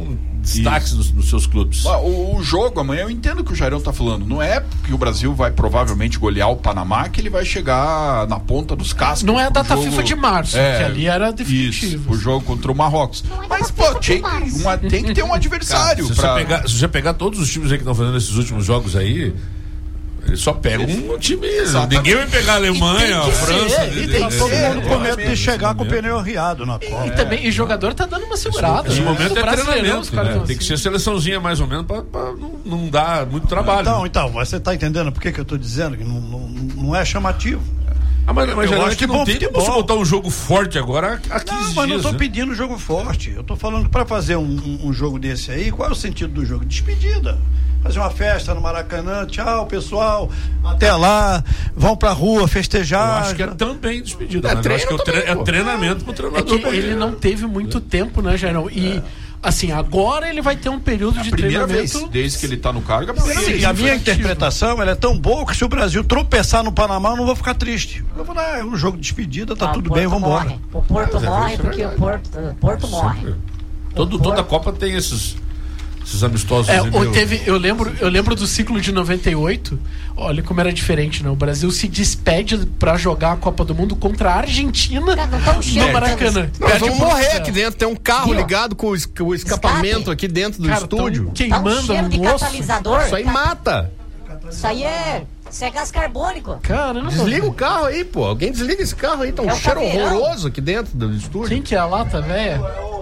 destaques nos, nos seus clubes. O, o jogo amanhã, eu entendo o que o Jairão tá falando. Não é que o Brasil vai provavelmente golear o Panamá que ele vai chegar na ponta dos cascos. Não é a data jogo... FIFA de março, é, que ali era definitivo. Isso, o jogo contra o Marrocos. Mas, pô, tem, uma, tem que ter um adversário. Cara, se, pra... você pegar, se você pegar todos os times aí que estão fazendo esses últimos jogos aí, eles só pegam um time. Exatamente. Ninguém vai pegar a Alemanha, a França. E tem tá todo mundo com medo de chegar com o pneu arriado na Copa. E também, e jogador tá dando uma segurada. Esse né? momento é treinamento, né? Tem assim. que ser seleçãozinha mais ou menos pra, pra não, não dar muito trabalho. Então, né? então, você tá entendendo por que, que eu tô dizendo que não, não, não é chamativo. Ah, mas, mas eu acho acho que que não bom tem futebol. como botar um jogo forte agora há quinze Não, mas não dias, tô né? pedindo jogo forte. Eu tô falando que pra fazer um, um, um jogo desse aí, qual é o sentido do jogo? Despedida. Fazer uma festa no Maracanã, tchau, pessoal, até lá, vão pra rua festejar. Eu acho que é também despedida. É, Mas eu acho que é, o tre- é pô. treinamento pro É treinador. que ele não teve muito tempo, né, Jairão? E, assim, agora ele vai ter um período de Primeira vez, treinamento. desde que ele tá no cargo, é a primeira vez. E a minha interpretação ela é tão boa que se o Brasil tropeçar no Panamá, eu não vou ficar triste. Eu vou lá, é um jogo de despedida, tá Ah, tudo o bem, Porto vambora. morre. O Porto Mas é morre verdade. porque o Porto, o Porto morre. Todo, toda a Copa tem esses, esses amistosos. É, aí ou meio- teve, eu lembro, eu lembro do ciclo de noventa e oito. Olha como era diferente, né? O Brasil se despede pra jogar a Copa do Mundo contra a Argentina no Maracanã. Nós Perde vamos por morrer zero. aqui dentro. Tem um carro Viu? ligado com o, es- com o escapamento aqui dentro do Cara, estúdio. tão queimando Tá um cheiro de um osso. catalisador. Isso aí mata. Isso aí é, isso é gás carbônico. Caramba. Desliga o carro aí, pô. Alguém desliga esse carro aí. Tá um É o cheiro caveirão. horroroso aqui dentro do estúdio. Quem que é a lata, velho?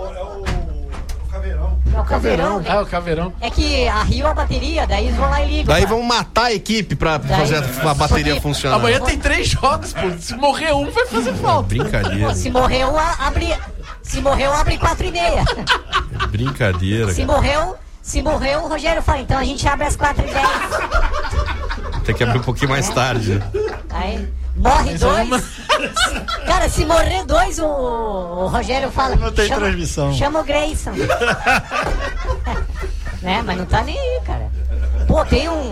É o caveirão. Ah, o caveirão. É que arriou a bateria, daí eles vão lá e ligam. Daí cara. vão matar a equipe pra fazer a, a bateria Porque funcionar. Amanhã tem três jogos, pô. Se morrer um, vai fazer falta. Brincadeira. Se morreu, a- abre. Se morreu, abre quatro e meia. Brincadeira. Se cara. morreu, se morreu, o Rogério fala, então a gente abre às quatro e dez. Tem que abrir um pouquinho mais tarde. Aí, morre Mas dois. é uma- Cara, se morrer dois, o, o Rogério fala. Não tem chama, transmissão. Chama o Grayson. Né? Mas não tá nem aí, cara. Pô, tem um.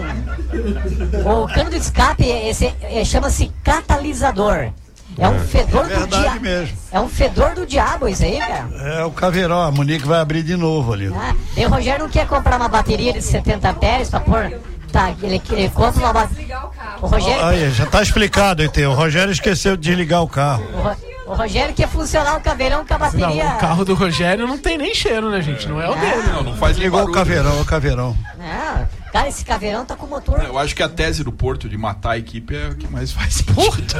O cano de escape esse, é, chama-se catalisador. É um fedor É do verdade diabo. mesmo. É um fedor do diabo isso aí, cara. É o caveirão, a Monique vai abrir de novo ali. Ah, e o Rogério não quer comprar uma bateria de setenta péres pra pôr. Tá, ele, ele compra uma bateria. O Rogério. Aí, já tá explicado, então. O Rogério esqueceu de desligar o carro. O, Ro- o Rogério quer funcionar o caveirão com a Não, bateria. o carro do Rogério não tem nem cheiro, né, gente? Não é o dele. Não, não faz nem Ligou o barulho. caveirão, o caveirão. Não, cara, esse caveirão tá com motor. Eu acho que a tese do Porto de matar a equipe é o que mais faz Puta!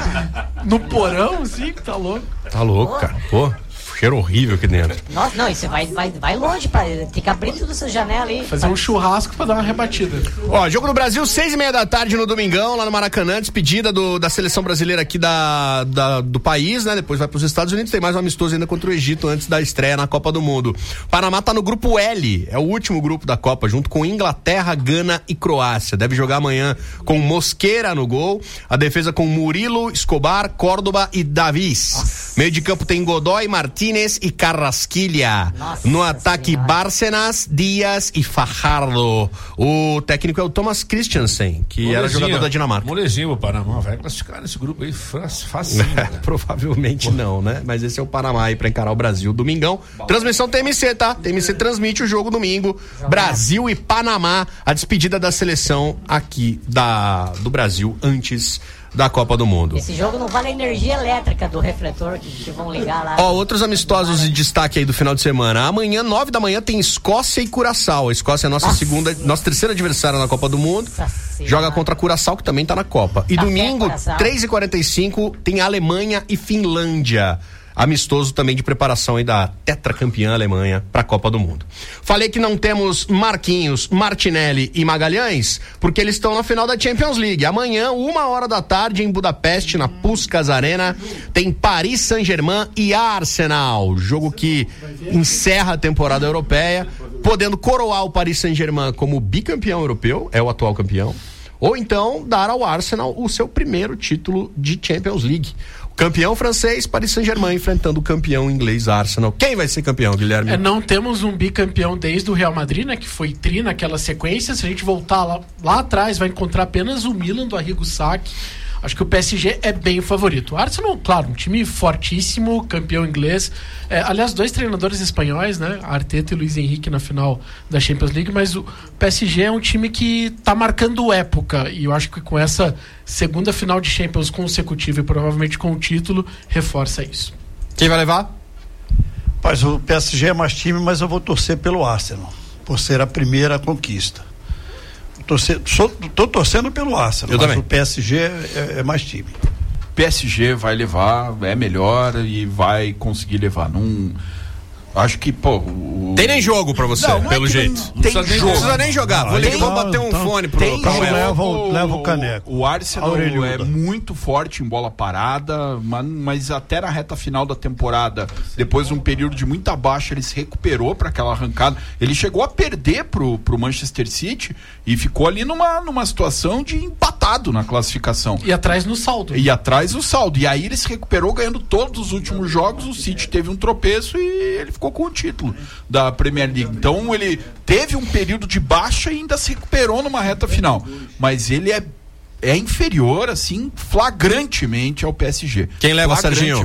No porão, sim, tá louco. Tá louco, cara. Pô, cheiro horrível aqui dentro. Nossa, não, isso vai, vai, vai longe, pra, tem que abrir tudo essa janela aí. Fazer um churrasco pra dar uma rebatida. Ó, jogo do Brasil, seis e meia da tarde no Domingão, lá no Maracanã, despedida do, da seleção brasileira aqui da, da- do país, né? Depois vai pros Estados Unidos, tem mais um amistoso ainda contra o Egito antes da estreia na Copa do Mundo. Panamá tá no grupo L, é o último grupo da Copa, junto com Inglaterra, Gana e Croácia. Deve jogar amanhã com Mosqueira no gol, a defesa com Murilo, Escobar, Córdoba e Davis. Meio de campo tem Godoy, Martínez e Carrasquilha. Nossa No ataque, Senhora. Bárcenas, Dias e Fajardo. O técnico é o Thomas Christiansen, que era Molezinha, jogador da Dinamarca. Molezinho, o Panamá vai classificar nesse grupo aí fa- facinho. cara. Provavelmente não, né? Mas esse é o Panamá aí pra encarar o Brasil domingão. Transmissão T M C, tá? T M C transmite o jogo domingo. Brasil e Panamá. A despedida da seleção aqui da, do Brasil antes da Copa do Mundo. Esse jogo não vale a energia elétrica do refletor que, que vão ligar lá. Ó, outros amistosos de destaque aí do final de semana. Amanhã, nove da manhã, tem Escócia e Curaçao. A Escócia é a nossa Nossa. segunda, nossa terceira adversária na Copa do Mundo. Nossa Senhora. Joga contra Curaçao, que também tá na Copa. E Café, domingo, Curaçao. três e quarenta e cinco, tem Alemanha e Finlândia. Amistoso também de preparação aí da tetracampeã Alemanha para a Copa do Mundo. Falei que não temos Marquinhos, Martinelli e Magalhães, porque eles estão na final da Champions League. Amanhã, uma hora da tarde, em Budapeste, na Puskás Arena, tem Paris Saint-Germain e Arsenal. Jogo que encerra a temporada europeia, podendo coroar o Paris Saint-Germain como bicampeão europeu, é o atual campeão, ou então dar ao Arsenal o seu primeiro título de Champions League. O campeão francês, Paris Saint-Germain, enfrentando o campeão inglês, Arsenal. Quem vai ser campeão, Guilherme? É, não temos um bicampeão desde o Real Madrid, né? Que foi tri naquela sequência. Se a gente voltar lá, lá atrás, vai encontrar apenas o Milan do Arrigo Sacchi. acho que o P S G é bem favorito. O Arsenal, claro, um time fortíssimo, campeão inglês. É, aliás, dois treinadores espanhóis, né? Arteta e Luiz Henrique na final da Champions League, mas o P S G é um time que tá marcando época, e eu acho que com essa segunda final de Champions consecutiva e provavelmente com o título, reforça isso. Quem vai levar? Mas o P S G é mais time, mas eu vou torcer pelo Arsenal, por ser a primeira conquista. Torcer, sou, tô torcendo pelo Arsenal, eu mas também. o P S G é, é mais time. P S G vai levar, é melhor e vai conseguir levar. Não, acho que, pô. O... Tem nem jogo pra você, não, não pelo é jeito. Não tem não jogo. Não precisa nem jogar. Vou, ligar, vou bater um então, fone pro, tem pro então leva, o, leva o caneco. O Arsenal é muito forte em bola parada, mas, mas até na reta final da temporada, depois de um período de muita baixa, ele se recuperou para aquela arrancada. Ele chegou a perder pro, pro Manchester City e ficou ali numa, numa situação de empatado na classificação. E atrás no saldo. E atrás no saldo. E aí ele se recuperou ganhando todos os últimos jogos. O City teve um tropeço e ele ficou com o título da Premier League. Então ele teve um período de baixa e ainda se recuperou numa reta final. Mas ele é, é inferior, assim, flagrantemente ao P S G. Quem leva, Serginho?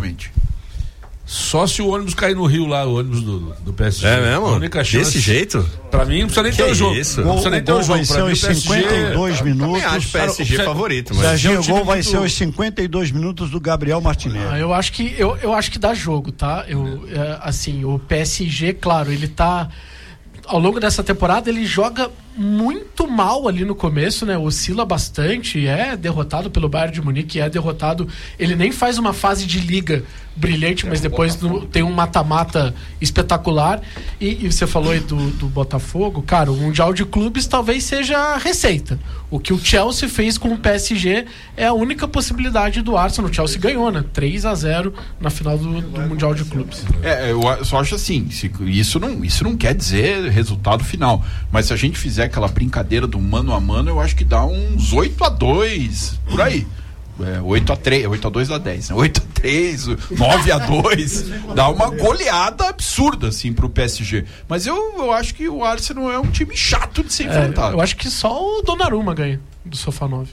Só se o ônibus cair no Rio lá, o ônibus do, do P S G. É mesmo? A única chance, desse jeito? Pra mim não precisa nem que ter o jogo. Isso? Não precisa nem ter o jogo. Vai ser os cinquenta e dois minutos. Eu acho o P S G Cara, favorito. Mas... Serginho, o gol vai muito... ser os cinquenta e dois minutos do Gabriel Martinelli. Ah, eu acho que eu, eu acho que dá jogo, tá? Eu, é, assim, o P S G, claro, ele tá ao longo dessa temporada ele joga muito mal ali no começo, né? Oscila bastante, é derrotado pelo Bayern de Munique, é derrotado. Ele nem faz uma fase de liga brilhante, mas depois no, tem um mata-mata espetacular. E, e você falou aí do, do Botafogo, cara, o Mundial de Clubes talvez seja a receita. O que o Chelsea fez com o P S G é a única possibilidade do Arsenal. O Chelsea ganhou, né? três a zero na final do, do Mundial de Clubes. É, eu só acho assim, se, isso, não, isso não quer dizer resultado final, mas se a gente fizer aquela brincadeira do mano a mano, eu acho que dá uns oito a dois por aí. É, oito a três, oito a dois dá dez, né? oito a três, nove a dois, dá uma goleada absurda assim pro P S G. Mas eu, eu acho que o Arsenal é um time chato de ser enfrentado. É, eu acho que só o Donnarumma ganha do Sofá nove.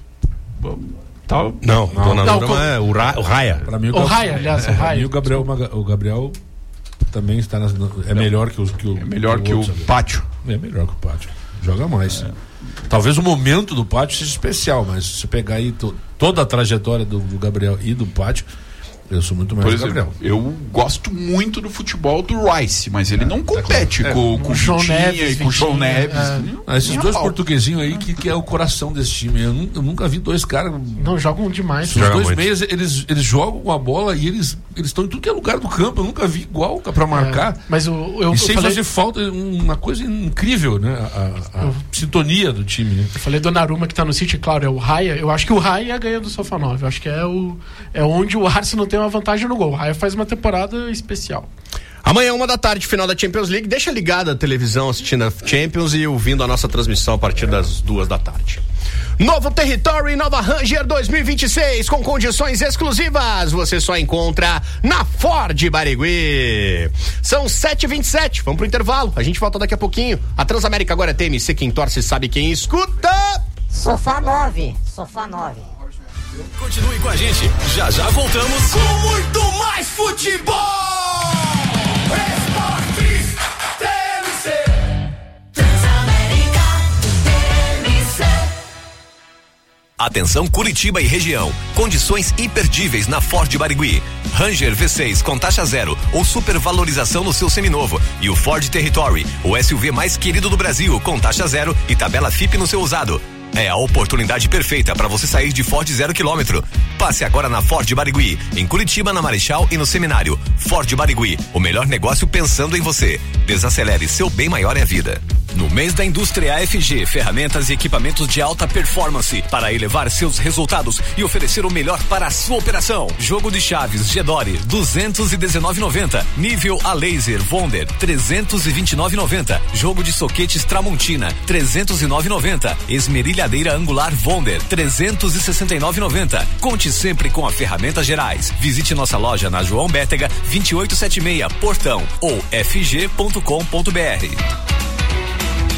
Tá. Não, não, Donnarumma não, é o, Ra, o Raya. Pra mim, o, o Raya, aliás, o Raya. E o Gabriel, o Gabriel também está nas, é melhor que, os, que o é melhor que o, o Pátio. É melhor que o Pátio. Joga mais. É. Talvez o momento do Pátio seja especial, mas se você pegar aí to, toda a trajetória do, do Gabriel e do Pátio, eu sou muito mais Por do exemplo, Gabriel. eu gosto muito do futebol do Rice, mas ele é, não compete é, com, é, com o João Neves e com o João Neves. É. Ah, esses dois portuguesinhos aí que, que é o coração desse time. Eu, eu nunca vi dois caras. Não, jogam demais. Os dois muito. meias, eles, eles jogam com a bola e eles eles estão em tudo que é lugar do campo. Eu nunca vi igual pra marcar. É, mas o, eu, e eu sem falei... fazer falta, uma coisa incrível, né? A, a, a eu... sintonia do time, né? Eu falei do Donnarumma que tá no City, claro, é o Raya. Eu acho que o Raya ganha do Sofá nove. Eu acho que é, o, é onde o Arsenal tem uma vantagem no gol. O Raya faz uma temporada especial. Amanhã, uma da tarde, final da Champions League. Deixa ligada a televisão assistindo a Champions e ouvindo a nossa transmissão a partir das duas da tarde. Novo Territory Nova Ranger dois mil e vinte e seis com condições exclusivas. Você só encontra na Ford Barigui. São sete e vinte e sete. Vamos pro intervalo. A gente volta daqui a pouquinho. A Transamérica agora é T M C. Quem torce sabe quem escuta. Sofá nove. Sofá nove. Continue com a gente. Já já voltamos com muito mais futebol. Esportes T M C. Transamérica T M C. Atenção Curitiba e região. Condições imperdíveis na Ford Barigui. Ranger V seis com taxa zero ou supervalorização no seu seminovo. E o Ford Territory, o S U V mais querido do Brasil, com taxa zero e tabela F I P no seu usado. É a oportunidade perfeita para você sair de Ford zero quilômetro. Passe agora na Ford Barigui, em Curitiba, na Marechal e no Seminário. Ford Barigui, o melhor negócio pensando em você. Desacelere, seu bem maior é a vida. No mês da indústria A F G, ferramentas e equipamentos de alta performance para elevar seus resultados e oferecer o melhor para a sua operação. Jogo de chaves Gedore, duzentos e dezenove reais e noventa centavos. Nível a laser Wonder, trezentos e vinte e nove reais e noventa centavos. Jogo de soquetes Tramontina, trezentos e nove reais e noventa centavos. Esmerilhadeira angular Wonder, trezentos e sessenta e nove reais e noventa centavos. Conte sempre com a Ferramentas Gerais. Visite nossa loja na João Bétega, vinte e oito setenta e seis, Portão ou f g ponto com ponto b r.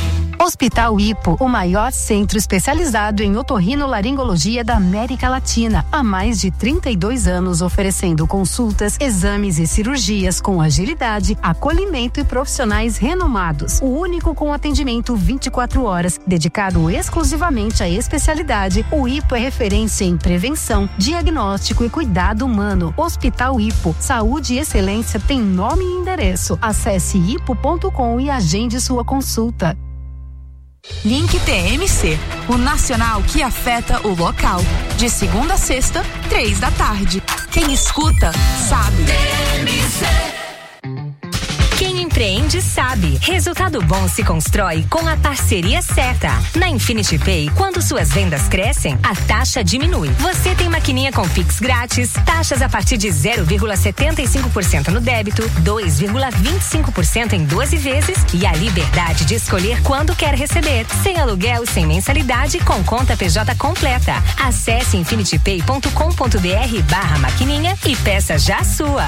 Hospital Hipo, o maior centro especializado em otorrinolaringologia da América Latina. Há mais de trinta e dois anos oferecendo consultas, exames e cirurgias com agilidade, acolhimento e profissionais renomados. O único com atendimento vinte e quatro horas, dedicado exclusivamente à especialidade. O Hipo é referência em prevenção, diagnóstico e cuidado humano. Hospital Hipo, saúde e excelência tem nome e endereço. Acesse hipo ponto com e agende sua consulta. Link T M C, o nacional que afeta o local. De segunda a sexta, três da tarde. Quem escuta, sabe. T M C. Quem empreende sabe. Resultado bom se constrói com a parceria certa. Na Infinity Pay, quando suas vendas crescem, a taxa diminui. Você tem maquininha com Pix grátis, taxas a partir de zero vírgula setenta e cinco por cento no débito, dois vírgula vinte e cinco por cento em doze vezes e a liberdade de escolher quando quer receber. Sem aluguel, sem mensalidade, com conta P J completa. Acesse infinitypay ponto com ponto br barra maquininha e peça já a sua.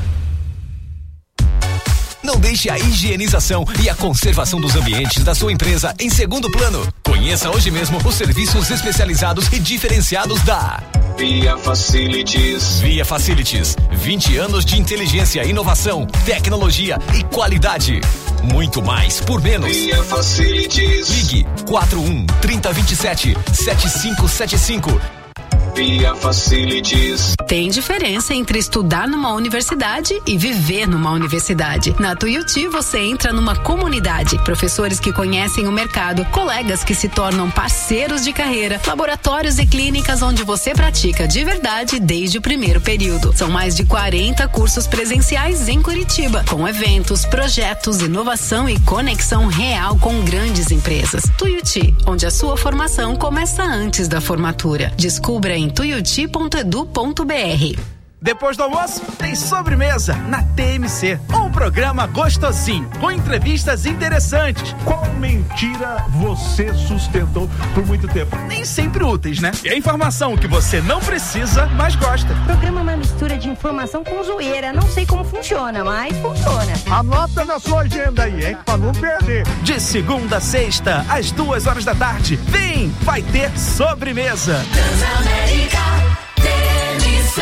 Não deixe a higienização e a conservação dos ambientes da sua empresa em segundo plano. Conheça hoje mesmo os serviços especializados e diferenciados da Via Facilities. Via Facilities, vinte anos de inteligência, inovação, tecnologia e qualidade. Muito mais por menos. Via Facilities. Ligue quatro um, trinta, vinte e sete, setenta e cinco setenta e cinco. Via Facilities. Tem diferença entre estudar numa universidade e viver numa universidade. Na Tuiuti você entra numa comunidade, professores que conhecem o mercado, colegas que se tornam parceiros de carreira, laboratórios e clínicas onde você pratica de verdade desde o primeiro período. São mais de quarenta cursos presenciais em Curitiba, com eventos, projetos, inovação e conexão real com grandes empresas. Tuiuti, onde a sua formação começa antes da formatura. Descubra em tuiuti ponto edu ponto br. Depois do almoço, tem sobremesa na T M C. Um programa gostosinho, com entrevistas interessantes. Qual mentira você sustentou por muito tempo? Nem sempre úteis, né? E a informação que você não precisa, mas gosta. O programa é uma mistura de informação com zoeira. Não sei como funciona, mas funciona. Anota na sua agenda aí, hein? Pra não perder. De segunda a sexta, às duas horas da tarde. Vem, vai ter sobremesa. Transamérica T M C.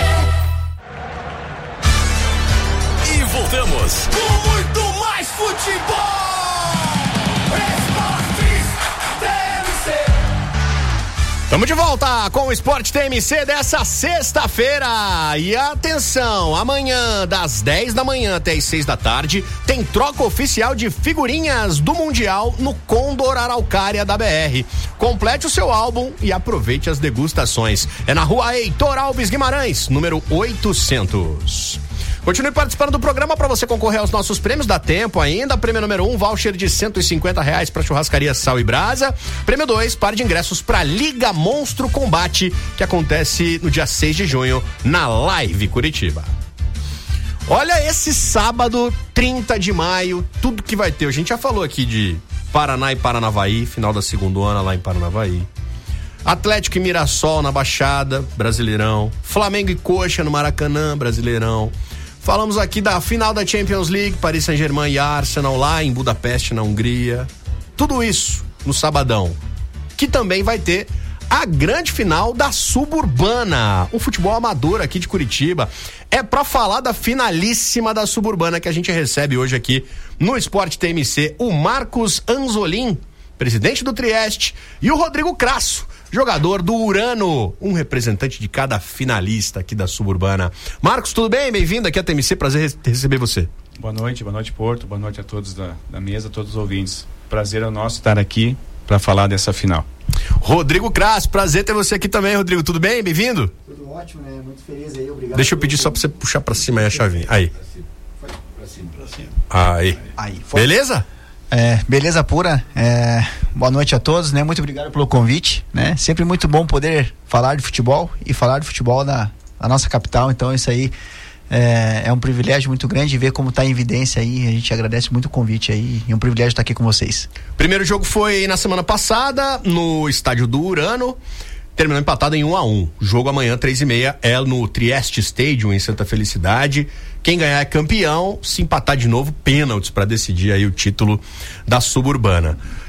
Voltamos com muito mais futebol. Esportes T M C. Estamos de volta com o Esporte T M C dessa sexta-feira. E atenção, amanhã das dez da manhã até as seis da tarde tem troca oficial de figurinhas do Mundial no Condor Araucária da B R. Complete o seu álbum e aproveite as degustações. É na rua Heitor Alves Guimarães, número oitocentos. Continue participando do programa para você concorrer aos nossos prêmios. Dá tempo ainda. Prêmio número um, voucher de cento e cinquenta reais para churrascaria Sal e Brasa. Prêmio dois, par de ingressos para Liga Monstro Combate, que acontece no dia seis de junho na Live Curitiba. Olha, esse sábado, trinta de maio, tudo que vai ter. A gente já falou aqui de Paraná e Paranavaí, final da segundona lá em Paranavaí. Atlético e Mirassol na Baixada, Brasileirão. Flamengo e Coxa no Maracanã, Brasileirão. Falamos aqui da final da Champions League, Paris Saint-Germain e Arsenal lá em Budapeste, na Hungria. Tudo isso no sabadão, que também vai ter a grande final da Suburbana, o futebol amador aqui de Curitiba. É pra falar da finalíssima da Suburbana que a gente recebe hoje aqui no Esporte T M C, o Marcos Anzolin, presidente do Trieste, e o Rodrigo Crasso, jogador do Urano, um representante de cada finalista aqui da Suburbana. Marcos, tudo bem? Bem-vindo aqui à T M C, prazer receber você. Boa noite, boa noite Porto, boa noite a todos da, da mesa, todos os ouvintes. Prazer é nosso estar aqui para falar dessa final. Rodrigo Crasso, prazer ter você aqui também, Rodrigo, tudo bem? Bem-vindo? Tudo ótimo, né? Muito feliz aí, obrigado. Deixa eu pedir só pra você puxar pra cima aí a chavinha, aí. Pra cima, pra cima. Aí. Aí. Beleza? É, beleza pura, é, boa noite a todos, né? Muito obrigado pelo convite, né? Sempre muito bom poder falar de futebol e falar de futebol na, na nossa capital, então isso aí é, é um privilégio muito grande ver como está em evidência aí, a gente agradece muito o convite aí e é um privilégio estar aqui com vocês. Primeiro jogo foi na semana passada, no estádio do Urano, terminou empatado em um a um. Jogo amanhã, três e meia, é no Trieste Stadium, em Santa Felicidade. Quem ganhar é campeão, se empatar de novo, pênaltis para decidir aí o título da Suburbana.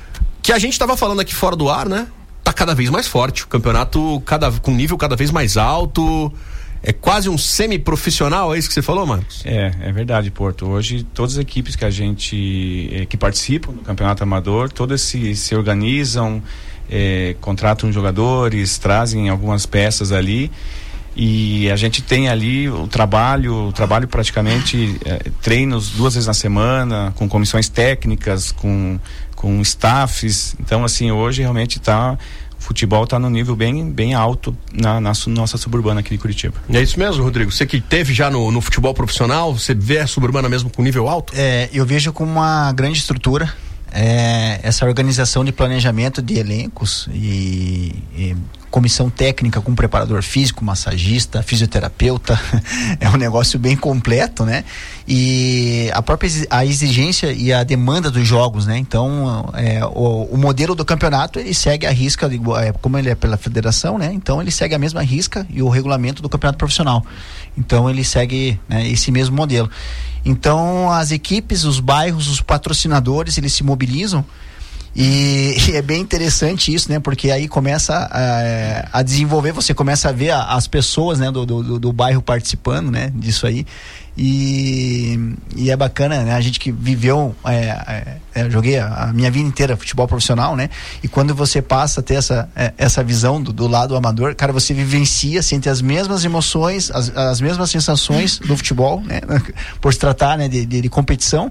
que a gente tava falando aqui fora do ar, né? Tá cada vez mais forte, o campeonato cada, com nível cada vez mais alto, é quase um semi-profissional, é isso que você falou, Marcos? É, é verdade, Porto. Hoje todas as equipes que a gente, eh, que participam do campeonato amador, todas se, se organizam, eh, contratam jogadores, trazem algumas peças ali, e a gente tem ali o trabalho, o trabalho praticamente, eh, treinos duas vezes na semana, com comissões técnicas, com, com staffs. Então, assim, hoje realmente tá, o futebol está no nível bem, bem alto na, na su, nossa suburbana aqui de Curitiba. É isso mesmo, Rodrigo? Você que teve já no, no futebol profissional, você vê a suburbana mesmo com nível alto? É, eu vejo como uma grande estrutura. É, essa organização de planejamento de elencos e, e comissão técnica com preparador físico, massagista, fisioterapeuta, é um negócio bem completo, né? E a própria a exigência e a demanda dos jogos, né? Então, é, o, o modelo do campeonato, ele segue a risca, é, como ele é pela federação, né? Então, ele segue a mesma risca e o regulamento do campeonato profissional. Então, ele segue, né, esse mesmo modelo. Então, as equipes, os bairros, os patrocinadores, eles se mobilizam e, e é bem interessante isso, né? Porque aí começa a, a desenvolver, você começa a ver a, as pessoas, né, do, do, do bairro participando, né, disso aí. E, e é bacana, né? A gente que viveu, é, é, eu joguei a, a minha vida inteira futebol profissional, né? E quando você passa a ter essa, é, essa visão do, do lado amador, cara, você vivencia, sente as mesmas emoções, as, as mesmas sensações do futebol, né? Por se tratar, né, de, de, de competição,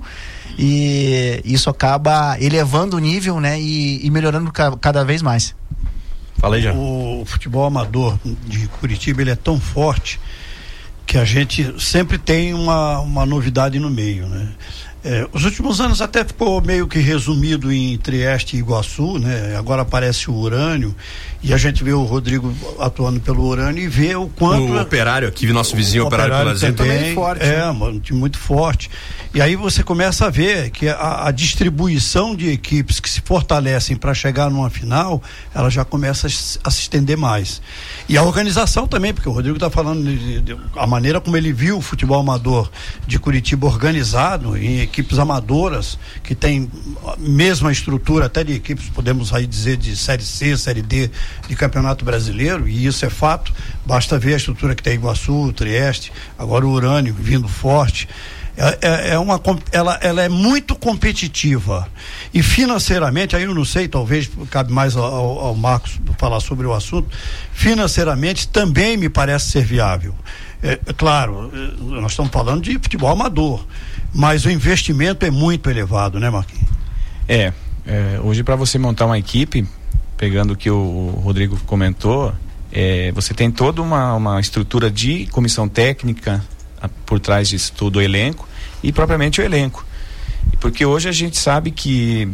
e isso acaba elevando o nível, né? E, e melhorando ca, cada vez mais. Fala aí, já. O futebol amador de Curitiba, ele é tão forte que a gente sempre tem uma, uma novidade no meio, né? É, os últimos anos até ficou meio que resumido em Trieste e Iguaçu, né? Agora aparece o Urânio e a gente vê o Rodrigo atuando pelo Urânio e vê o quanto... O Operário aqui, nosso vizinho, o Operário, operário pela também, também é forte. É, né? um time muito forte. E aí você começa a ver que a, a distribuição de equipes que se fortalecem para chegar numa final, ela já começa a, a se estender mais. E a organização também, porque o Rodrigo está falando de, de, de, a maneira como ele viu o futebol amador de Curitiba organizado em equipes amadoras, que tem a mesma estrutura até de equipes, podemos aí dizer, de Série C, Série D de Campeonato Brasileiro, e isso é fato. Basta ver a estrutura que tem Iguaçu, Trieste, agora o Urânio vindo forte. É, é, é uma, ela, ela é muito competitiva e financeiramente, aí eu não sei, talvez cabe mais ao, ao Marcos falar sobre o assunto. Financeiramente também me parece ser viável. É, é claro, nós estamos falando de futebol amador, mas o investimento é muito elevado, né, Marquinhos? É, é hoje para você montar uma equipe, pegando o que o Rodrigo comentou, é, você tem toda uma, uma estrutura de comissão técnica por trás disso tudo, o elenco e propriamente o elenco, porque hoje a gente sabe que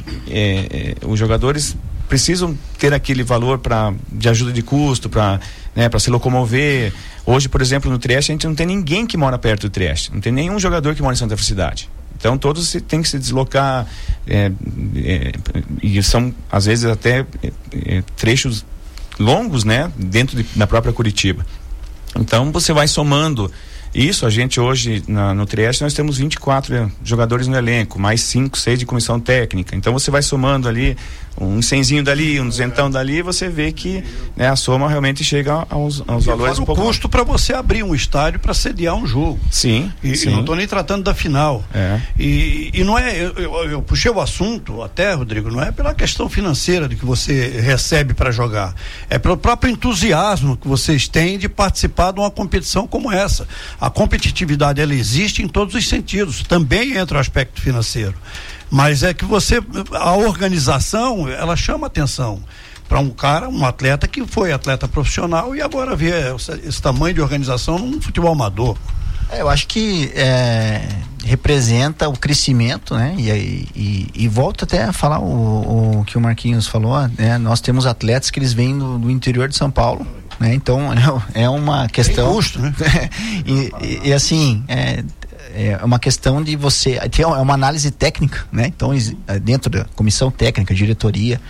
é, é, os jogadores precisam ter aquele valor para de ajuda de custo, para, né, para se locomover. Hoje, por exemplo, no Trieste a gente não tem ninguém que mora perto do Trieste, não tem nenhum jogador que mora em Santa Felicidade. Então todos têm que se deslocar, é, é, e são às vezes até é, trechos longos, né, dentro de, da própria Curitiba. Então você vai somando isso. A gente hoje na, no Trieste nós temos vinte e quatro jogadores no elenco, mais cinco, seis de comissão técnica. Então você vai somando ali um cenzinho dali, um duzentão dali, você vê que, né, a soma realmente chega aos, aos valores um o pouco. O custo para você abrir um estádio para sediar um jogo. Sim. E, sim. e não estou nem tratando da final. É. E, e não é, eu, eu, eu puxei o assunto até, Rodrigo, não é pela questão financeira de que você recebe para jogar, é pelo próprio entusiasmo que vocês têm de participar de uma competição como essa. A competitividade, ela existe em todos os sentidos, também entra o aspecto financeiro, mas é que você, a organização, ela chama atenção para um cara, um atleta que foi atleta profissional e agora vê esse, esse tamanho de organização num futebol amador. É, eu acho que é, representa o crescimento, né? E, e, e volto até a falar o, o que o Marquinhos falou, né? Nós temos atletas que eles vêm do, do interior de São Paulo, né? Então é, é uma questão. Tem custo, né? e, e, e assim, é, é uma questão de você. É uma análise técnica, né? Então, dentro da comissão técnica, diretoria.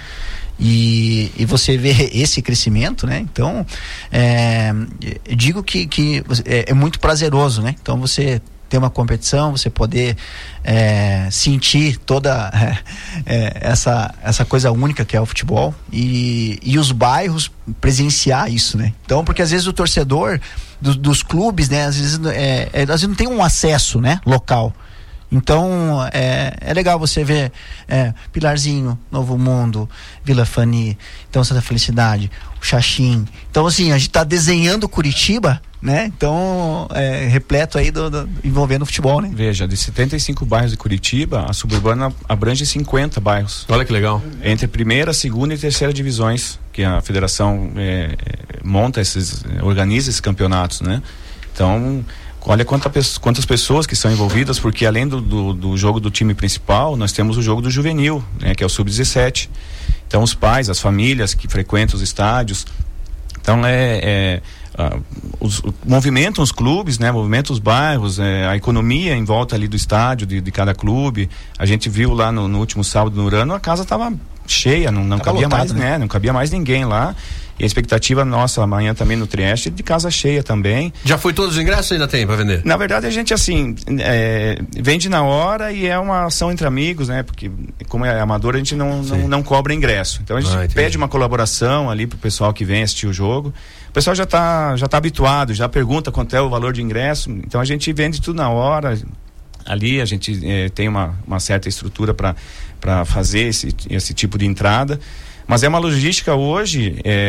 E, e você vê esse crescimento, né? Então, é, digo que, que é, é muito prazeroso, né? Então você ter uma competição, você poder é, sentir toda é, é, essa, essa coisa única que é o futebol e, e os bairros presenciar isso, né? Então, porque às vezes o torcedor do, dos clubes, né, às vezes, é, é, às vezes não tem um acesso, né, local. Então, é, é legal você ver é, Pilarzinho, Novo Mundo, Vila Fani, então Santa Felicidade, o Xaxim. Então, assim, a gente tá desenhando Curitiba, né? Então, é, repleto aí do, do, envolvendo o futebol, né? Veja, de setenta e cinco bairros de Curitiba, a suburbana abrange cinquenta bairros. Olha que legal. Entre primeira, segunda e terceira divisões, que a federação é, monta esses, organiza esses campeonatos, né? Então, olha quanta, quantas pessoas que são envolvidas, porque além do, do, do jogo do time principal, nós temos o jogo do juvenil, né, que é o sub dezessete. Então os pais, as famílias que frequentam os estádios, então é, é uh, os, movimentam os clubes, né, movimentam os bairros, é, a economia em volta ali do estádio, de, de cada clube. A gente viu lá no, no último sábado no Urano, a casa estava cheia, não, não cabia lotado, mais, né? né? Não cabia mais ninguém lá. E a expectativa nossa amanhã também no Trieste de casa cheia também. Já foi todos os ingressos ou ainda tem para vender? Na verdade a gente assim, é, vende na hora e é uma ação entre amigos, né? Porque como é amador a gente não, não, não cobra ingresso. Então a gente ah, pede uma colaboração ali pro pessoal que vem assistir o jogo. O pessoal já tá, já tá habituado, já pergunta quanto é o valor de ingresso. Então a gente vende tudo na hora. Ali a gente é, tem uma, uma certa estrutura para para fazer esse, esse tipo de entrada. Mas é uma logística hoje... É,